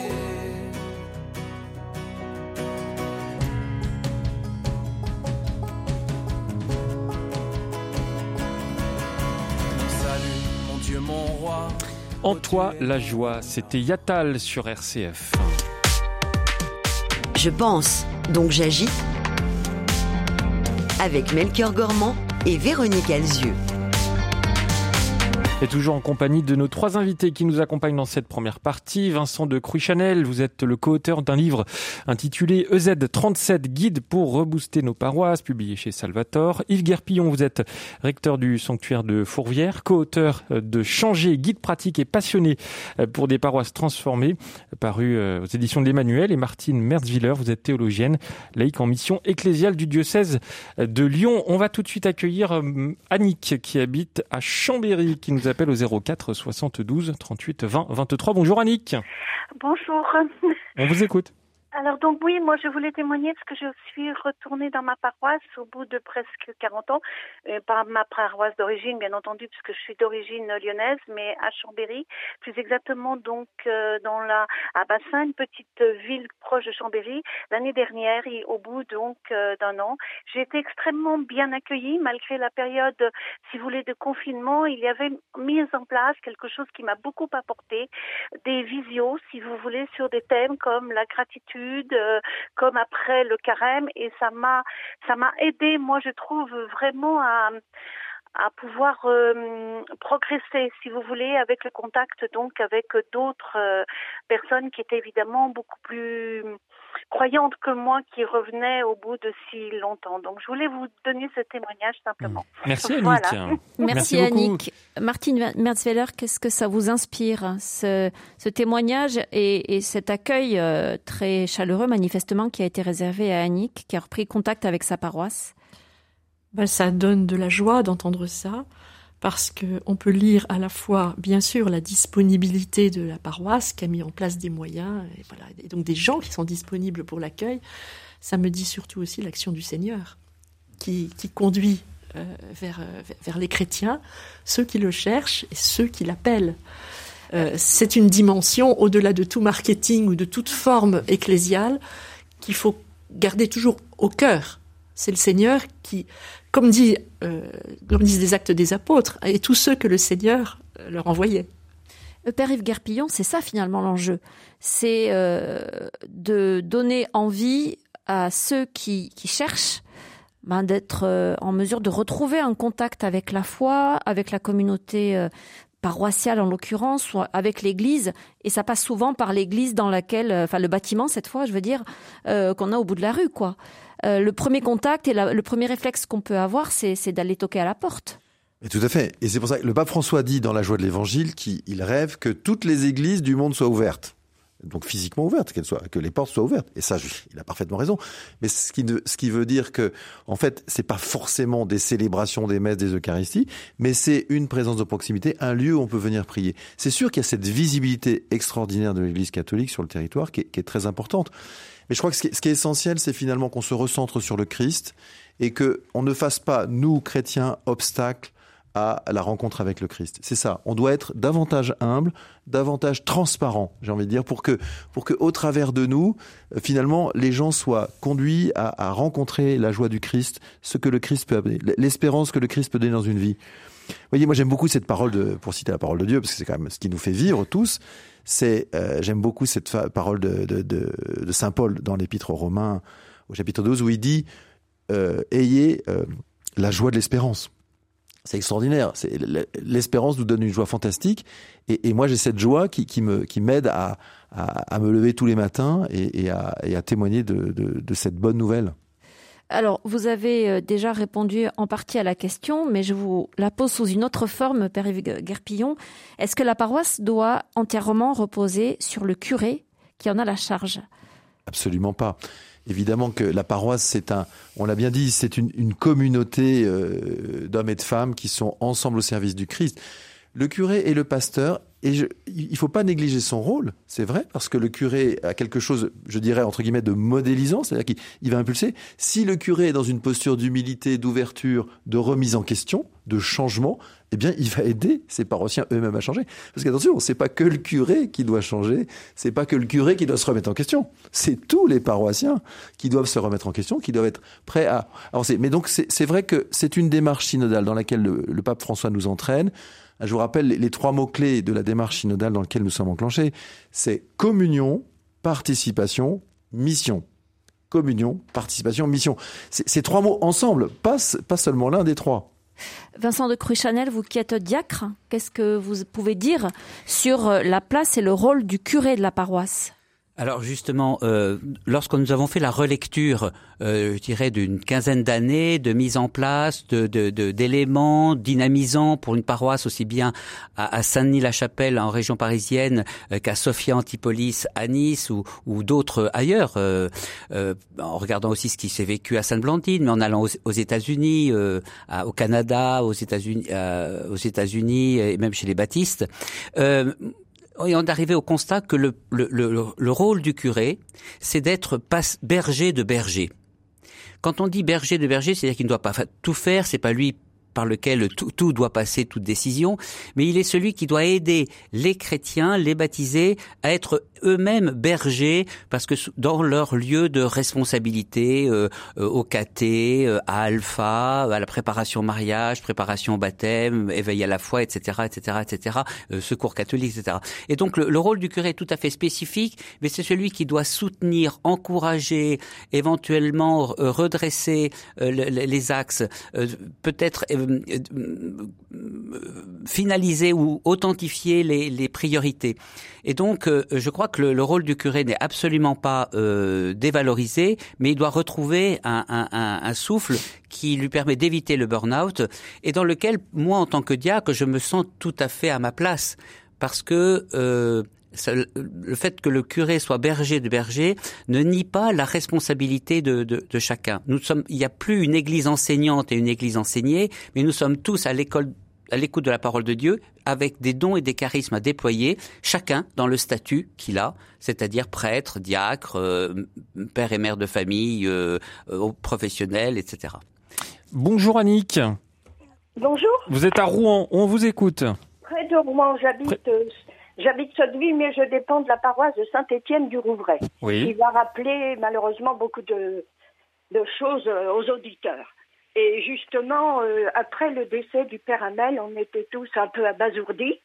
Dieu mon roi. En toi la joie, c'était Yatal sur R C F. Je pense, donc j'agis. Avec Melchior Gormand et Véronique Alzieux. Et toujours en compagnie de nos trois invités qui nous accompagnent dans cette première partie. Vincent de Cruy-Chanel, vous êtes le co-auteur d'un livre intitulé E Z trente-sept, guide pour rebooster nos paroisses, publié chez Salvator. Yves Guerpillon, vous êtes recteur du sanctuaire de Fourvière, co-auteur de Changer, guide pratique et passionné pour des paroisses transformées, paru aux éditions de l'Emmanuel. Et Martine Merzwiller, vous êtes théologienne, laïque en mission ecclésiale du diocèse de Lyon. On va tout de suite accueillir Annick qui habite à Chambéry, qui nous appelle au zéro quatre soixante-douze trente-huit vingt vingt-trois. Bonjour Annick. Bonjour. On vous écoute. Alors donc oui, moi je voulais témoigner parce que je suis retournée dans ma paroisse au bout de presque quarante ans, euh, pas ma paroisse d'origine bien entendu puisque je suis d'origine lyonnaise, mais à Chambéry, plus exactement donc euh, dans la à Bassin, une petite ville proche de Chambéry. L'année dernière, et au bout donc euh, d'un an, j'ai été extrêmement bien accueillie malgré la période, si vous voulez, de confinement. Il y avait mis en place quelque chose qui m'a beaucoup apporté, des visios, si vous voulez, sur des thèmes comme la gratitude, Euh, comme après le carême, et ça m'a ça m'a aidé, moi je trouve, vraiment à à pouvoir euh, progresser, si vous voulez, avec le contact donc avec d'autres euh, personnes qui étaient évidemment beaucoup plus croyantes que moi, qui revenaient au bout de si longtemps. Donc je voulais vous donner ce témoignage simplement. Merci Annick. Voilà. Merci, Merci Annick. Martine Merzwiller, qu'est-ce que ça vous inspire, ce, ce témoignage et, et cet accueil euh, très chaleureux manifestement qui a été réservé à Annick, qui a repris contact avec sa paroisse? Ben, ça donne de la joie d'entendre ça, parce qu'on peut lire à la fois, bien sûr, la disponibilité de la paroisse qui a mis en place des moyens, et, voilà, et donc des gens qui sont disponibles pour l'accueil. Ça me dit surtout aussi l'action du Seigneur qui, qui conduit euh, vers, vers, vers les chrétiens, ceux qui le cherchent et ceux qui l'appellent. Euh, c'est une dimension, au-delà de tout marketing ou de toute forme ecclésiale, qu'il faut garder toujours au cœur. C'est le Seigneur qui, comme, dit, euh, comme disent les Actes des Apôtres, et tous ceux que le Seigneur leur envoyait. Père Yves Guerpillon, c'est ça finalement l'enjeu. C'est euh, de donner envie à ceux qui, qui cherchent ben, d'être euh, en mesure de retrouver un contact avec la foi, avec la communauté euh, paroissiale en l'occurrence, ou avec l'église. Et ça passe souvent par l'église dans laquelle, enfin le bâtiment cette fois, je veux dire, euh, qu'on a au bout de la rue, quoi. Euh, le premier contact et la, le premier réflexe qu'on peut avoir, c'est, c'est d'aller toquer à la porte. Et tout à fait. Et c'est pour ça que le pape François dit dans La Joie de l'Évangile qu'il rêve que toutes les églises du monde soient ouvertes. Donc physiquement ouvertes, qu'elles soient, que les portes soient ouvertes. Et ça, il a parfaitement raison. Mais ce qui, ne, ce qui veut dire que, en fait, c'est pas forcément des célébrations, des messes, des Eucharisties, mais c'est une présence de proximité, un lieu où on peut venir prier. C'est sûr qu'il y a cette visibilité extraordinaire de l'Église catholique sur le territoire qui est, qui est très importante. Mais je crois que ce qui est, ce qui est essentiel, c'est finalement qu'on se recentre sur le Christ et que on ne fasse pas, nous, chrétiens, obstacle à la rencontre avec le Christ. C'est ça. On doit être davantage humble, davantage transparent, j'ai envie de dire, pour que, pour que, au travers de nous, finalement, les gens soient conduits à, à rencontrer la joie du Christ, ce que le Christ peut amener, l'espérance que le Christ peut donner dans une vie. Vous voyez, moi, j'aime beaucoup cette parole de, pour citer la parole de Dieu, parce que c'est quand même ce qui nous fait vivre tous. C'est, euh, j'aime beaucoup cette fa- parole de, de, de, de Saint Paul dans l'Épître aux Romains, au chapitre douze, où il dit, euh, ayez euh, la joie de l'espérance. C'est extraordinaire. C'est, l'espérance nous donne une joie fantastique. Et, et moi, j'ai cette joie qui, qui, me, qui m'aide à, à, à me lever tous les matins et, et, à, et à témoigner de, de, de cette bonne nouvelle. Alors, vous avez déjà répondu en partie à la question, mais je vous la pose sous une autre forme, Père Yves Guerpillon. Est-ce que la paroisse doit entièrement reposer sur le curé qui en a la charge ? Absolument pas. évidemment que la paroisse, c'est un, on l'a bien dit, c'est une, une communauté euh, d'hommes et de femmes qui sont ensemble au service du Christ. Le curé et le pasteur, et je, il ne faut pas négliger son rôle, c'est vrai, parce que le curé a quelque chose, je dirais, entre guillemets, de modélisant, c'est-à-dire qu'il il va impulser. Si le curé est dans une posture d'humilité, d'ouverture, de remise en question, de changement, eh bien, il va aider ses paroissiens eux-mêmes à changer. Parce qu'attention, c'est pas que le curé qui doit changer, c'est pas que le curé qui doit se remettre en question. C'est tous les paroissiens qui doivent se remettre en question, qui doivent être prêts à avancer. Mais donc, c'est, c'est vrai que c'est une démarche synodale dans laquelle le, le pape François nous entraîne. Je vous rappelle les, les trois mots-clés de la démarche synodale dans laquelle nous sommes enclenchés. C'est communion, participation, mission. Communion, participation, mission. C'est, ces trois mots ensemble, pas, pas seulement l'un des trois. Vincent de Cruchanel, vous qui êtes diacre, qu'est-ce que vous pouvez dire sur la place et le rôle du curé de la paroisse ? Alors justement, euh, lorsque nous avons fait la relecture, euh, je dirais d'une quinzaine d'années de mise en place de, de, de d'éléments dynamisants pour une paroisse aussi bien à, à Saint-Denis-la-Chapelle en région parisienne euh, qu'à Sophia Antipolis à Nice ou, ou d'autres ailleurs, euh, euh, en regardant aussi ce qui s'est vécu à Sainte-Blandine, mais en allant aux, aux États-Unis, euh, à, au Canada, aux États-Unis, euh, aux États-Unis et même chez les baptistes. Euh, Et on est arrivé au constat que le, le, le, le rôle du curé, c'est d'être pas, berger de berger. Quand on dit berger de berger, c'est-à-dire qu'il ne doit pas tout faire, c'est pas lui par lequel tout, tout doit passer, toute décision, mais il est celui qui doit aider les chrétiens, les baptisés, à être eux-mêmes bergers, parce que dans leur lieu de responsabilité, euh, euh, au caté, euh, à Alpha, à la préparation au mariage, préparation au baptême, éveil à la foi, et cetera, et cetera, et cetera, euh, secours catholique, et cetera. Et donc le, le rôle du curé est tout à fait spécifique, mais c'est celui qui doit soutenir, encourager, éventuellement euh, redresser euh, les, les axes, euh, peut-être euh, finaliser ou authentifier les, les priorités. Et donc, euh, je crois que le, le rôle du curé n'est absolument pas euh, dévalorisé, mais il doit retrouver un, un, un, un souffle qui lui permet d'éviter le burn-out et dans lequel, moi, en tant que diacre, je me sens tout à fait à ma place. Parce que euh, ça, le fait que le curé soit berger de berger ne nie pas la responsabilité de, de, de chacun. Nous sommes, il n'y a plus une église enseignante et une église enseignée, mais nous sommes tous à l'école, à l'écoute de la parole de Dieu, avec des dons et des charismes à déployer, chacun dans le statut qu'il a, c'est-à-dire prêtre, diacre, euh, père et mère de famille, euh, euh, professionnel, et cetera. Bonjour Annick. Bonjour. Vous êtes à Rouen, on vous écoute. Près de Rouen, j'habite... Près... Euh, J'habite Sotteville, mais je dépends de la paroisse de Saint-Étienne du Rouvray, oui. qui va rappeler malheureusement beaucoup de, de choses aux auditeurs. Et justement, euh, après le décès du père Hamel, on était tous un peu abasourdis.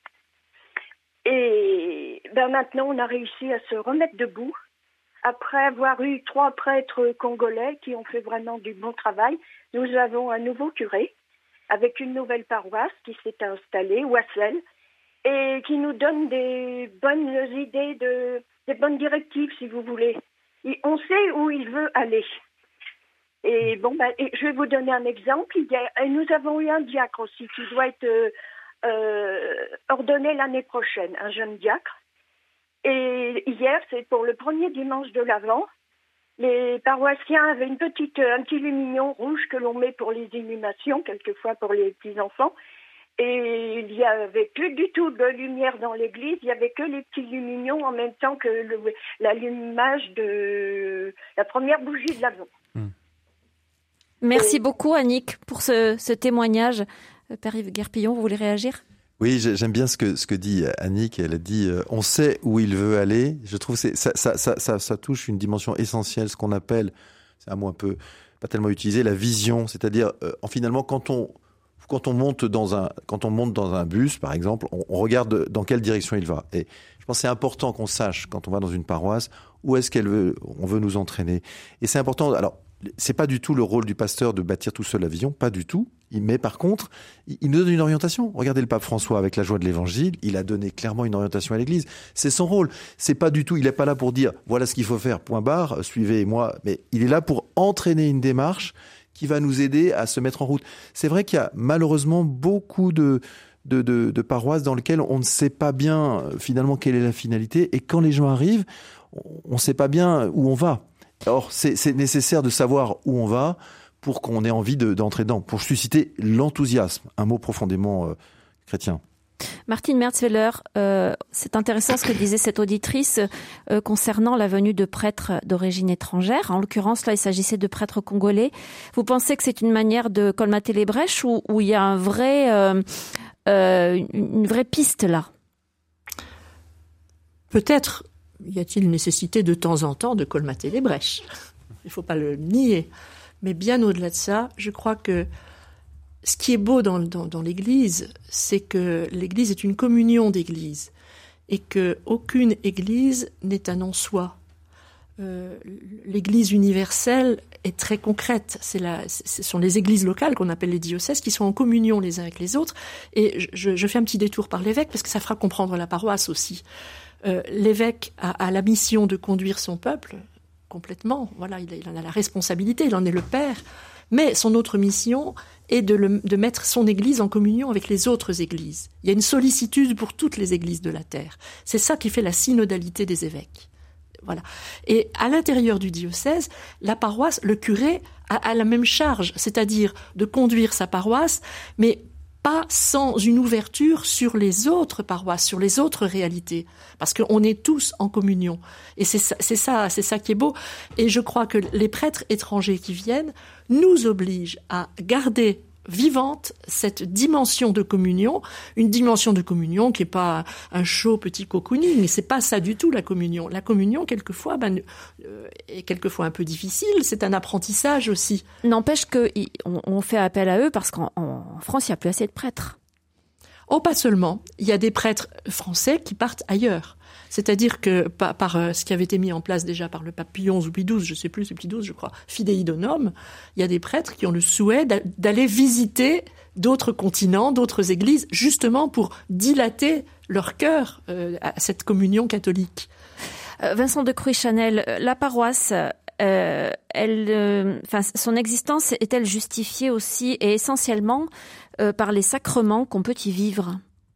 Et ben maintenant, on a réussi à se remettre debout. Après avoir eu trois prêtres congolais qui ont fait vraiment du bon travail, nous avons un nouveau curé avec une nouvelle paroisse qui s'est installée, Ouassel, et qui nous donne des bonnes idées, de, des bonnes directives, si vous voulez. Et on sait où il veut aller. Et bon, ben, et je vais vous donner un exemple. Il y a, nous avons eu un diacre aussi qui doit être euh, euh, ordonné l'année prochaine, un jeune diacre. Et hier, c'est pour le premier dimanche de l'Avent, les paroissiens avaient une petite, un petit lumignon rouge que l'on met pour les inhumations, quelquefois pour les petits-enfants. Et il n'y avait plus du tout de lumière dans l'église, il n'y avait que les petits lumignons en même temps que le, l'allumage de la première bougie de l'Avent. Mmh. Merci Et... beaucoup Annick pour ce, ce témoignage. Père Yves Guerpillon, vous voulez réagir ? Oui, j'aime bien ce que ce que dit Annick. Elle a dit euh, on sait où il veut aller. Je trouve que c'est, ça, ça ça ça ça touche une dimension essentielle, ce qu'on appelle, c'est un mot un peu pas tellement utilisé, la vision. C'est-à-dire, euh, en finalement, quand on Quand on monte dans un, quand on monte dans un bus, par exemple, on, on regarde dans quelle direction il va. Et je pense que c'est important qu'on sache, quand on va dans une paroisse, où est-ce qu'elle veut, on veut nous entraîner. Et c'est important. Alors, c'est pas du tout le rôle du pasteur de bâtir tout seul la vision, pas du tout. Mais par contre, il nous donne une orientation. Regardez le pape François avec la joie de l'évangile, il a donné clairement une orientation à l'église. C'est son rôle. C'est pas du tout, il est pas là pour dire, voilà ce qu'il faut faire, point barre, suivez-moi. Mais il est là pour entraîner une démarche qui va nous aider à se mettre en route. C'est vrai qu'il y a malheureusement beaucoup de, de, de, de paroisses dans lesquelles on ne sait pas bien finalement quelle est la finalité. Et quand les gens arrivent, on ne sait pas bien où on va. Or, c'est, c'est nécessaire de savoir où on va pour qu'on ait envie de, d'entrer dedans, pour susciter l'enthousiasme, un mot profondément euh, chrétien. Martine Merzweller, euh, c'est intéressant ce que disait cette auditrice euh, concernant la venue de prêtres d'origine étrangère. En l'occurrence, là, il s'agissait de prêtres congolais. Vous pensez que c'est une manière de colmater les brèches ou, ou il y a un vrai, euh, euh, une vraie piste là ? Peut-être y a-t-il nécessité de temps en temps de colmater les brèches. Il ne faut pas le nier. Mais bien au-delà de ça, je crois que ce qui est beau dans, dans, dans l'Église, c'est que l'Église est une communion d'églises et que aucune Église n'est un en-soi. Euh, L'Église universelle est très concrète. C'est la, ce sont les églises locales qu'on appelle les diocèses qui sont en communion les uns avec les autres. Et je, je fais un petit détour par l'évêque parce que ça fera comprendre la paroisse aussi. Euh, l'évêque a, a la mission de conduire son peuple complètement. Voilà, il, il en a la responsabilité, il en est le père. Mais son autre mission est de, le, de mettre son Église en communion avec les autres Églises. Il y a une sollicitude pour toutes les Églises de la terre. C'est ça qui fait la synodalité des évêques. Voilà. Et à l'intérieur du diocèse, la paroisse, le curé a, a la même charge, c'est-à-dire de conduire sa paroisse, mais pas sans une ouverture sur les autres paroisses, sur les autres réalités, parce qu'on est tous en communion. Et c'est ça, c'est ça, c'est ça qui est beau. Et je crois que les prêtres étrangers qui viennent nous obligent à garder vivante cette dimension de communion, une dimension de communion qui est pas un chaud petit cocooning, mais c'est pas ça du tout la communion. La communion, quelquefois, ben, euh, est quelquefois un peu difficile, c'est un apprentissage aussi. N'empêche que on, on fait appel à eux parce qu'en en France, il n'y a plus assez de prêtres. Oh, pas seulement. Il y a des prêtres français qui partent ailleurs. C'est-à-dire que par, par euh, ce qui avait été mis en place déjà par le pape Pie onze ou Pie douze, je sais plus, c'est Pie douze, je crois, Fidei Donum, il y a des prêtres qui ont le souhait d'aller visiter d'autres continents, d'autres églises, justement pour dilater leur cœur euh, à cette communion catholique. Euh, Vincent de Crouy-Chanel, la paroisse, euh, elle, euh, enfin, son existence est-elle justifiée aussi et essentiellement euh, par les sacrements qu'on peut y vivre ?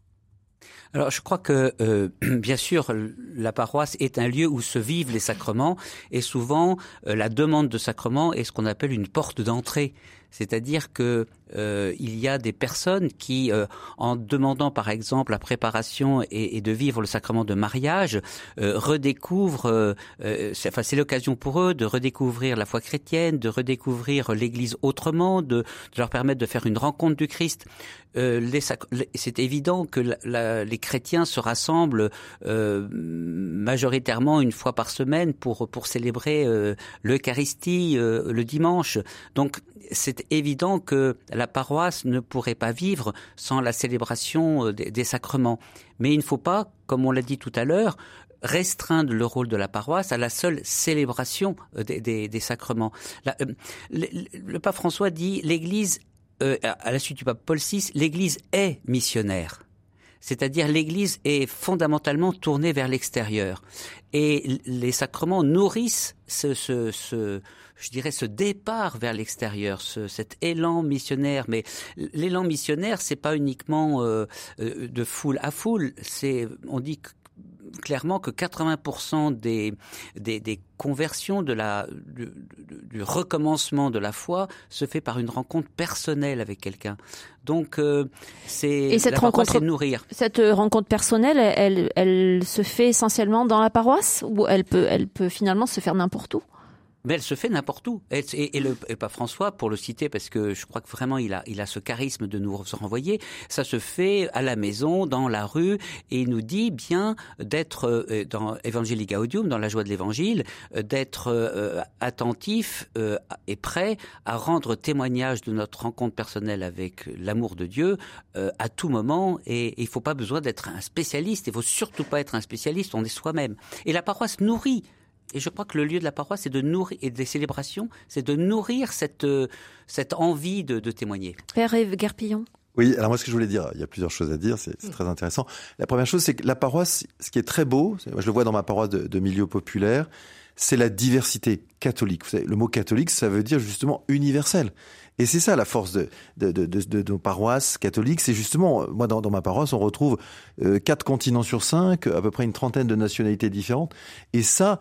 Alors, je crois que, euh, bien sûr, la paroisse est un lieu où se vivent les sacrements et souvent, euh, la demande de sacrements est ce qu'on appelle une porte d'entrée. C'est-à-dire que euh, il y a des personnes qui, euh, en demandant par exemple la préparation et, et de vivre le sacrement de mariage, euh, redécouvrent, euh, euh, c'est, enfin c'est l'occasion pour eux de redécouvrir la foi chrétienne, de redécouvrir l'Église autrement, de, de leur permettre de faire une rencontre du Christ. Euh, les, c'est évident que la, la, les chrétiens se rassemblent euh, majoritairement une fois par semaine pour pour célébrer euh, l'Eucharistie euh, le dimanche. Donc c'est évident que la paroisse ne pourrait pas vivre sans la célébration des, des sacrements. Mais il ne faut pas, comme on l'a dit tout à l'heure, restreindre le rôle de la paroisse à la seule célébration des, des, des sacrements. La, euh, le, le pape François dit l'Église, euh, à la suite du pape Paul six, l'Église est missionnaire. C'est-à-dire l'Église est fondamentalement tournée vers l'extérieur. Et les sacrements nourrissent ce, ce, ce je dirais, ce départ vers l'extérieur, ce, cet élan missionnaire. Mais l'élan missionnaire, c'est pas uniquement euh, de foule à foule. C'est, on dit clairement que quatre-vingts pour cent des, des, des conversions, de la, du, du recommencement de la foi se fait par une rencontre personnelle avec quelqu'un. Donc, euh, c'est Et cette la rencontre, c'est de nourrir. Cette rencontre personnelle, elle, elle se fait essentiellement dans la paroisse ou elle peut, elle peut finalement se faire n'importe où? Mais elle se fait n'importe où. Et, et, et le et pape François, pour le citer, parce que je crois que vraiment il a, il a ce charisme de nous renvoyer, ça se fait à la maison, dans la rue, et il nous dit bien d'être euh, dans Evangelii Gaudium, dans la joie de l'Évangile, euh, d'être euh, attentif euh, et prêt à rendre témoignage de notre rencontre personnelle avec l'amour de Dieu euh, à tout moment. Et, et il ne faut pas besoin d'être un spécialiste. Il ne faut surtout pas être un spécialiste. On est soi-même. Et la paroisse nourrit. Et je crois que le lieu de la paroisse, c'est de nourrir, et des célébrations, c'est de nourrir cette, cette envie de, de témoigner. Père Yves Guerpillon. Oui, alors moi, ce que je voulais dire, il y a plusieurs choses à dire, c'est, c'est très intéressant. La première chose, c'est que la paroisse, ce qui est très beau, moi je le vois dans ma paroisse de, de milieu populaire, c'est la diversité catholique. Vous savez, le mot catholique, ça veut dire justement universel. Et c'est ça la force de, de, de, de, de nos paroisses catholiques. C'est justement, moi dans, dans ma paroisse, on retrouve euh, quatre continents sur cinq, à peu près une trentaine de nationalités différentes. Et ça,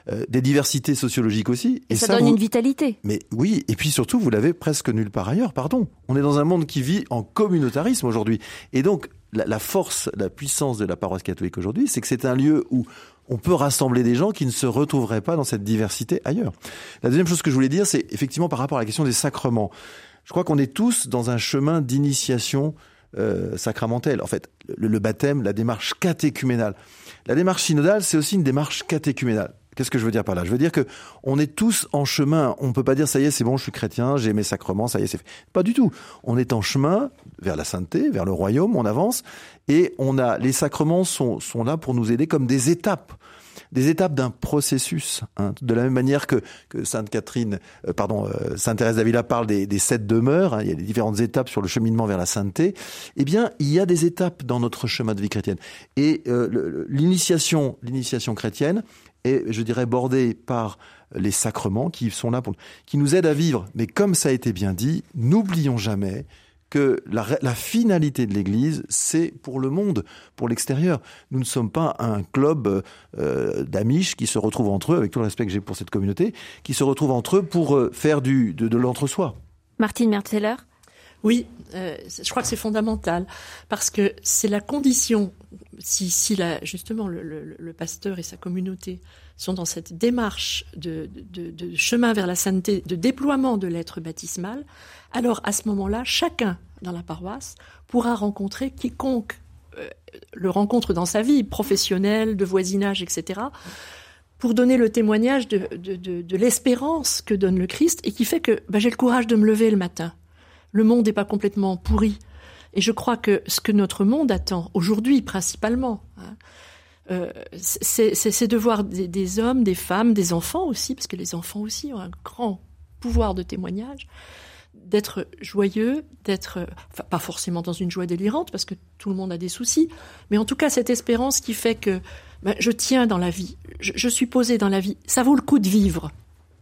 euh, des diversités sociologiques aussi. Et, et ça, ça donne vous... une vitalité. Mais oui, et puis surtout, vous l'avez presque nulle part ailleurs, pardon. On est dans un monde qui vit en communautarisme aujourd'hui. Et donc, la, la force, la puissance de la paroisse catholique aujourd'hui, c'est que c'est un lieu où on peut rassembler des gens qui ne se retrouveraient pas dans cette diversité ailleurs. La deuxième chose que je voulais dire, c'est effectivement par rapport à la question des sacrements. Je crois qu'on est tous dans un chemin d'initiation euh, sacramentelle. En fait, le, le baptême, la démarche catéchuménale. La démarche synodale, c'est aussi une démarche catéchuménale. Qu'est-ce que je veux dire par là ? Je veux dire que on est tous en chemin. On peut pas dire ça y est, c'est bon, je suis chrétien, j'ai mes sacrements, ça y est, c'est fait. Pas du tout. On est en chemin vers la sainteté, vers le royaume. On avance et on a les sacrements sont sont là pour nous aider comme des étapes. Des étapes d'un processus, hein, de la même manière que, que Sainte Catherine, euh, pardon, euh, Sainte Thérèse d'Avila parle des, des sept demeures, hein, il y a les différentes étapes sur le cheminement vers la sainteté. Eh bien, il y a des étapes dans notre chemin de vie chrétienne. Et euh, le, l'initiation, l'initiation chrétienne est, je dirais, bordée par les sacrements qui sont là pour, qui nous aident à vivre. Mais comme ça a été bien dit, n'oublions jamais que la, la finalité de l'Église, c'est pour le monde, pour l'extérieur. Nous ne sommes pas un club euh, d'amiches qui se retrouvent entre eux, avec tout le respect que j'ai pour cette communauté, qui se retrouvent entre eux pour euh, faire du, de, de l'entre-soi. Martine Merteller ? Oui, euh, je crois que c'est fondamental, parce que c'est la condition, si, si la, justement le, le, le pasteur et sa communauté sont dans cette démarche de, de, de chemin vers la sainteté, de déploiement de l'être baptismal, alors à ce moment-là, chacun dans la paroisse pourra rencontrer quiconque euh, le rencontre dans sa vie professionnelle, de voisinage, et cetera, pour donner le témoignage de, de, de, de l'espérance que donne le Christ et qui fait que bah, j'ai le courage de me lever le matin. Le monde n'est pas complètement pourri. Et je crois que ce que notre monde attend, aujourd'hui principalement, hein, euh, c'est, c'est, c'est de voir des, des hommes, des femmes, des enfants aussi, parce que les enfants aussi ont un grand pouvoir de témoignage, d'être joyeux, d'être, enfin, pas forcément dans une joie délirante, parce que tout le monde a des soucis, mais en tout cas cette espérance qui fait que ben, je tiens dans la vie, je, je suis posée dans la vie, ça vaut le coup de vivre.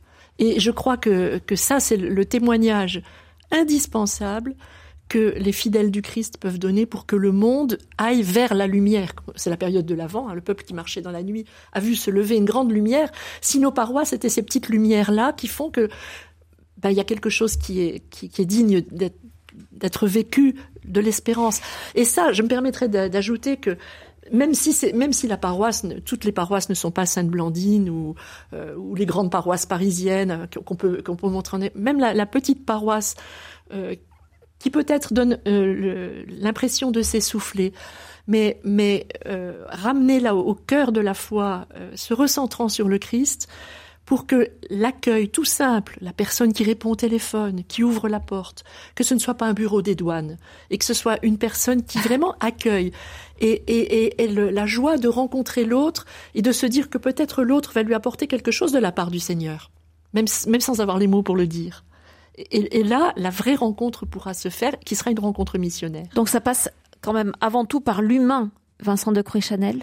Et je crois que, que ça, c'est le, le témoignage indispensable que les fidèles du Christ peuvent donner pour que le monde aille vers la lumière. C'est la période de l'Avent, hein, le peuple qui marchait dans la nuit a vu se lever une grande lumière. Si nos paroisses étaient ces petites lumières-là qui font que ben, y a quelque chose qui est, qui, qui est digne d'être, d'être vécu, de l'espérance. Et ça, je me permettrais d'ajouter que même si c'est, même si la paroisse, toutes les paroisses ne sont pas Sainte-Blandine ou, euh, ou les grandes paroisses parisiennes qu'on peut, qu'on peut montrer en, même la, la petite paroisse, euh, qui peut-être donne euh, le, l'impression de s'essouffler, mais, mais euh, ramener là au, au cœur de la foi, euh, se recentrant sur le Christ, pour que l'accueil tout simple, la personne qui répond au téléphone, qui ouvre la porte, que ce ne soit pas un bureau des douanes, et que ce soit une personne qui vraiment accueille, et, et, et, et le, la joie de rencontrer l'autre, et de se dire que peut-être l'autre va lui apporter quelque chose de la part du Seigneur, même, même sans avoir les mots pour le dire. Et, et là, la vraie rencontre pourra se faire, qui sera une rencontre missionnaire. Donc ça passe quand même avant tout par l'humain, Vincent de Cruy-Chanel,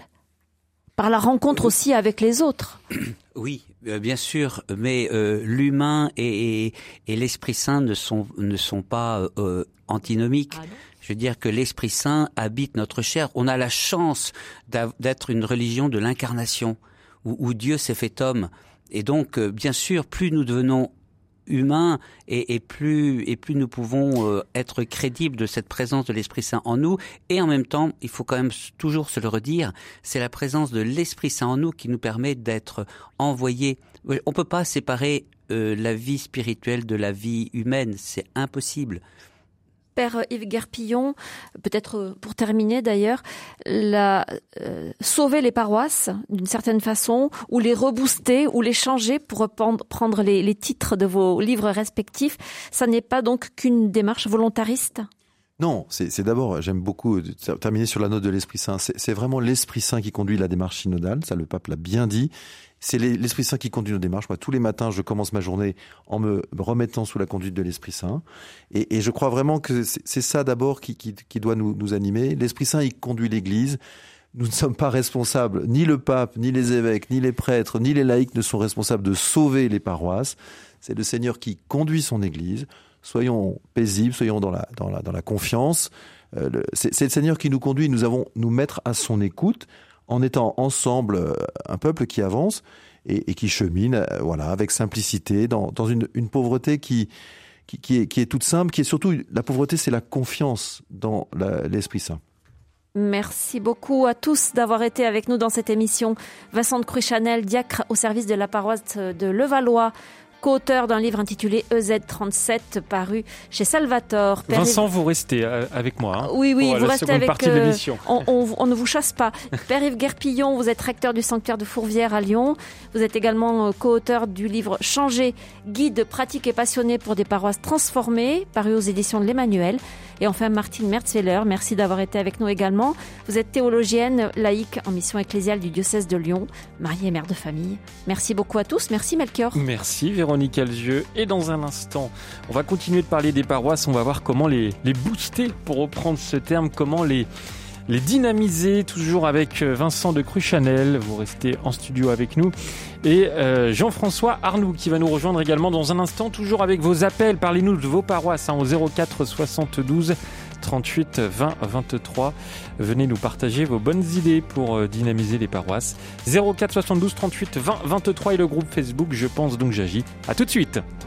par la rencontre aussi avec les autres. Oui, euh, bien sûr, mais euh, l'humain et, et, et l'Esprit Saint ne sont ne sont pas euh, antinomiques. Ah Je veux dire que l'Esprit Saint habite notre chair. On a la chance d'être une religion de l'incarnation, où, où Dieu s'est fait homme. Et donc, euh, bien sûr, plus nous devenons humains et, et plus et plus nous pouvons euh, être crédibles de cette présence de l'Esprit Saint en nous. Et en même temps, il faut quand même toujours se le redire, c'est la présence de l'Esprit Saint en nous qui nous permet d'être envoyés. On peut pas séparer euh, la vie spirituelle de la vie humaine, c'est impossible. Père Yves Guerpillon, peut-être pour terminer d'ailleurs, la, euh, sauver les paroisses d'une certaine façon, ou les rebooster, ou les changer pour reprendre, prendre les, les titres de vos livres respectifs, ça n'est pas donc qu'une démarche volontariste ? Non, c'est, c'est d'abord, j'aime beaucoup terminer sur la note de l'Esprit Saint, c'est, c'est vraiment l'Esprit Saint qui conduit la démarche synodale, ça le pape l'a bien dit. C'est l'Esprit Saint qui conduit nos démarches. Moi, tous les matins, je commence ma journée en me remettant sous la conduite de l'Esprit Saint. Et, et je crois vraiment que c'est, c'est ça d'abord qui, qui, qui doit nous, nous animer. L'Esprit Saint, il conduit l'Église. Nous ne sommes pas responsables, ni le pape, ni les évêques, ni les prêtres, ni les laïcs ne sont responsables de sauver les paroisses. C'est le Seigneur qui conduit son Église. Soyons paisibles, soyons dans la, dans la, dans la confiance. Euh, le, c'est, c'est le Seigneur qui nous conduit. Nous avons nous mettre à son écoute, en étant ensemble un peuple qui avance. et, et qui cheminent, voilà, avec simplicité, dans, dans une, une pauvreté qui, qui, qui, est, qui est toute simple, qui est surtout, la pauvreté, c'est la confiance dans la, l'Esprit Saint. Merci beaucoup à tous d'avoir été avec nous dans cette émission. Vincent de Cruy-Chanel, diacre au service de la paroisse de Levallois, co-auteur d'un livre intitulé E Z trente-sept, paru chez Salvator. Père Vincent, Yves... vous restez avec moi. Hein, oui, oui, vous restez avec. Euh, on, on, on ne vous chasse pas. Père Yves Guerpillon, vous êtes recteur du sanctuaire de Fourvière à Lyon. Vous êtes également co-auteur du livre Changer, guide pratique et passionné pour des paroisses transformées, paru aux éditions de l'Emmanuel. Et enfin, Martine Mertzweller, merci d'avoir été avec nous également. Vous êtes théologienne, laïque en mission ecclésiale du diocèse de Lyon, mariée et mère de famille. Merci beaucoup à tous. Merci Melchior. Merci Véronique Alzieux. Et dans un instant, on va continuer de parler des paroisses. On va voir comment les, les booster, pour reprendre ce terme, comment les, les dynamiser, toujours avec Vincent de Cruy-Chanel. Vous restez en studio avec nous. Et euh, Jean-François Arnoux qui va nous rejoindre également dans un instant, toujours avec vos appels. Parlez-nous de vos paroisses hein, au zéro quatre soixante-douze trente-huit vingt vingt-trois. Venez nous partager vos bonnes idées pour euh, dynamiser les paroisses. zéro quatre soixante-douze trente-huit vingt vingt-trois et le groupe Facebook Je pense donc j'agis. À tout de suite.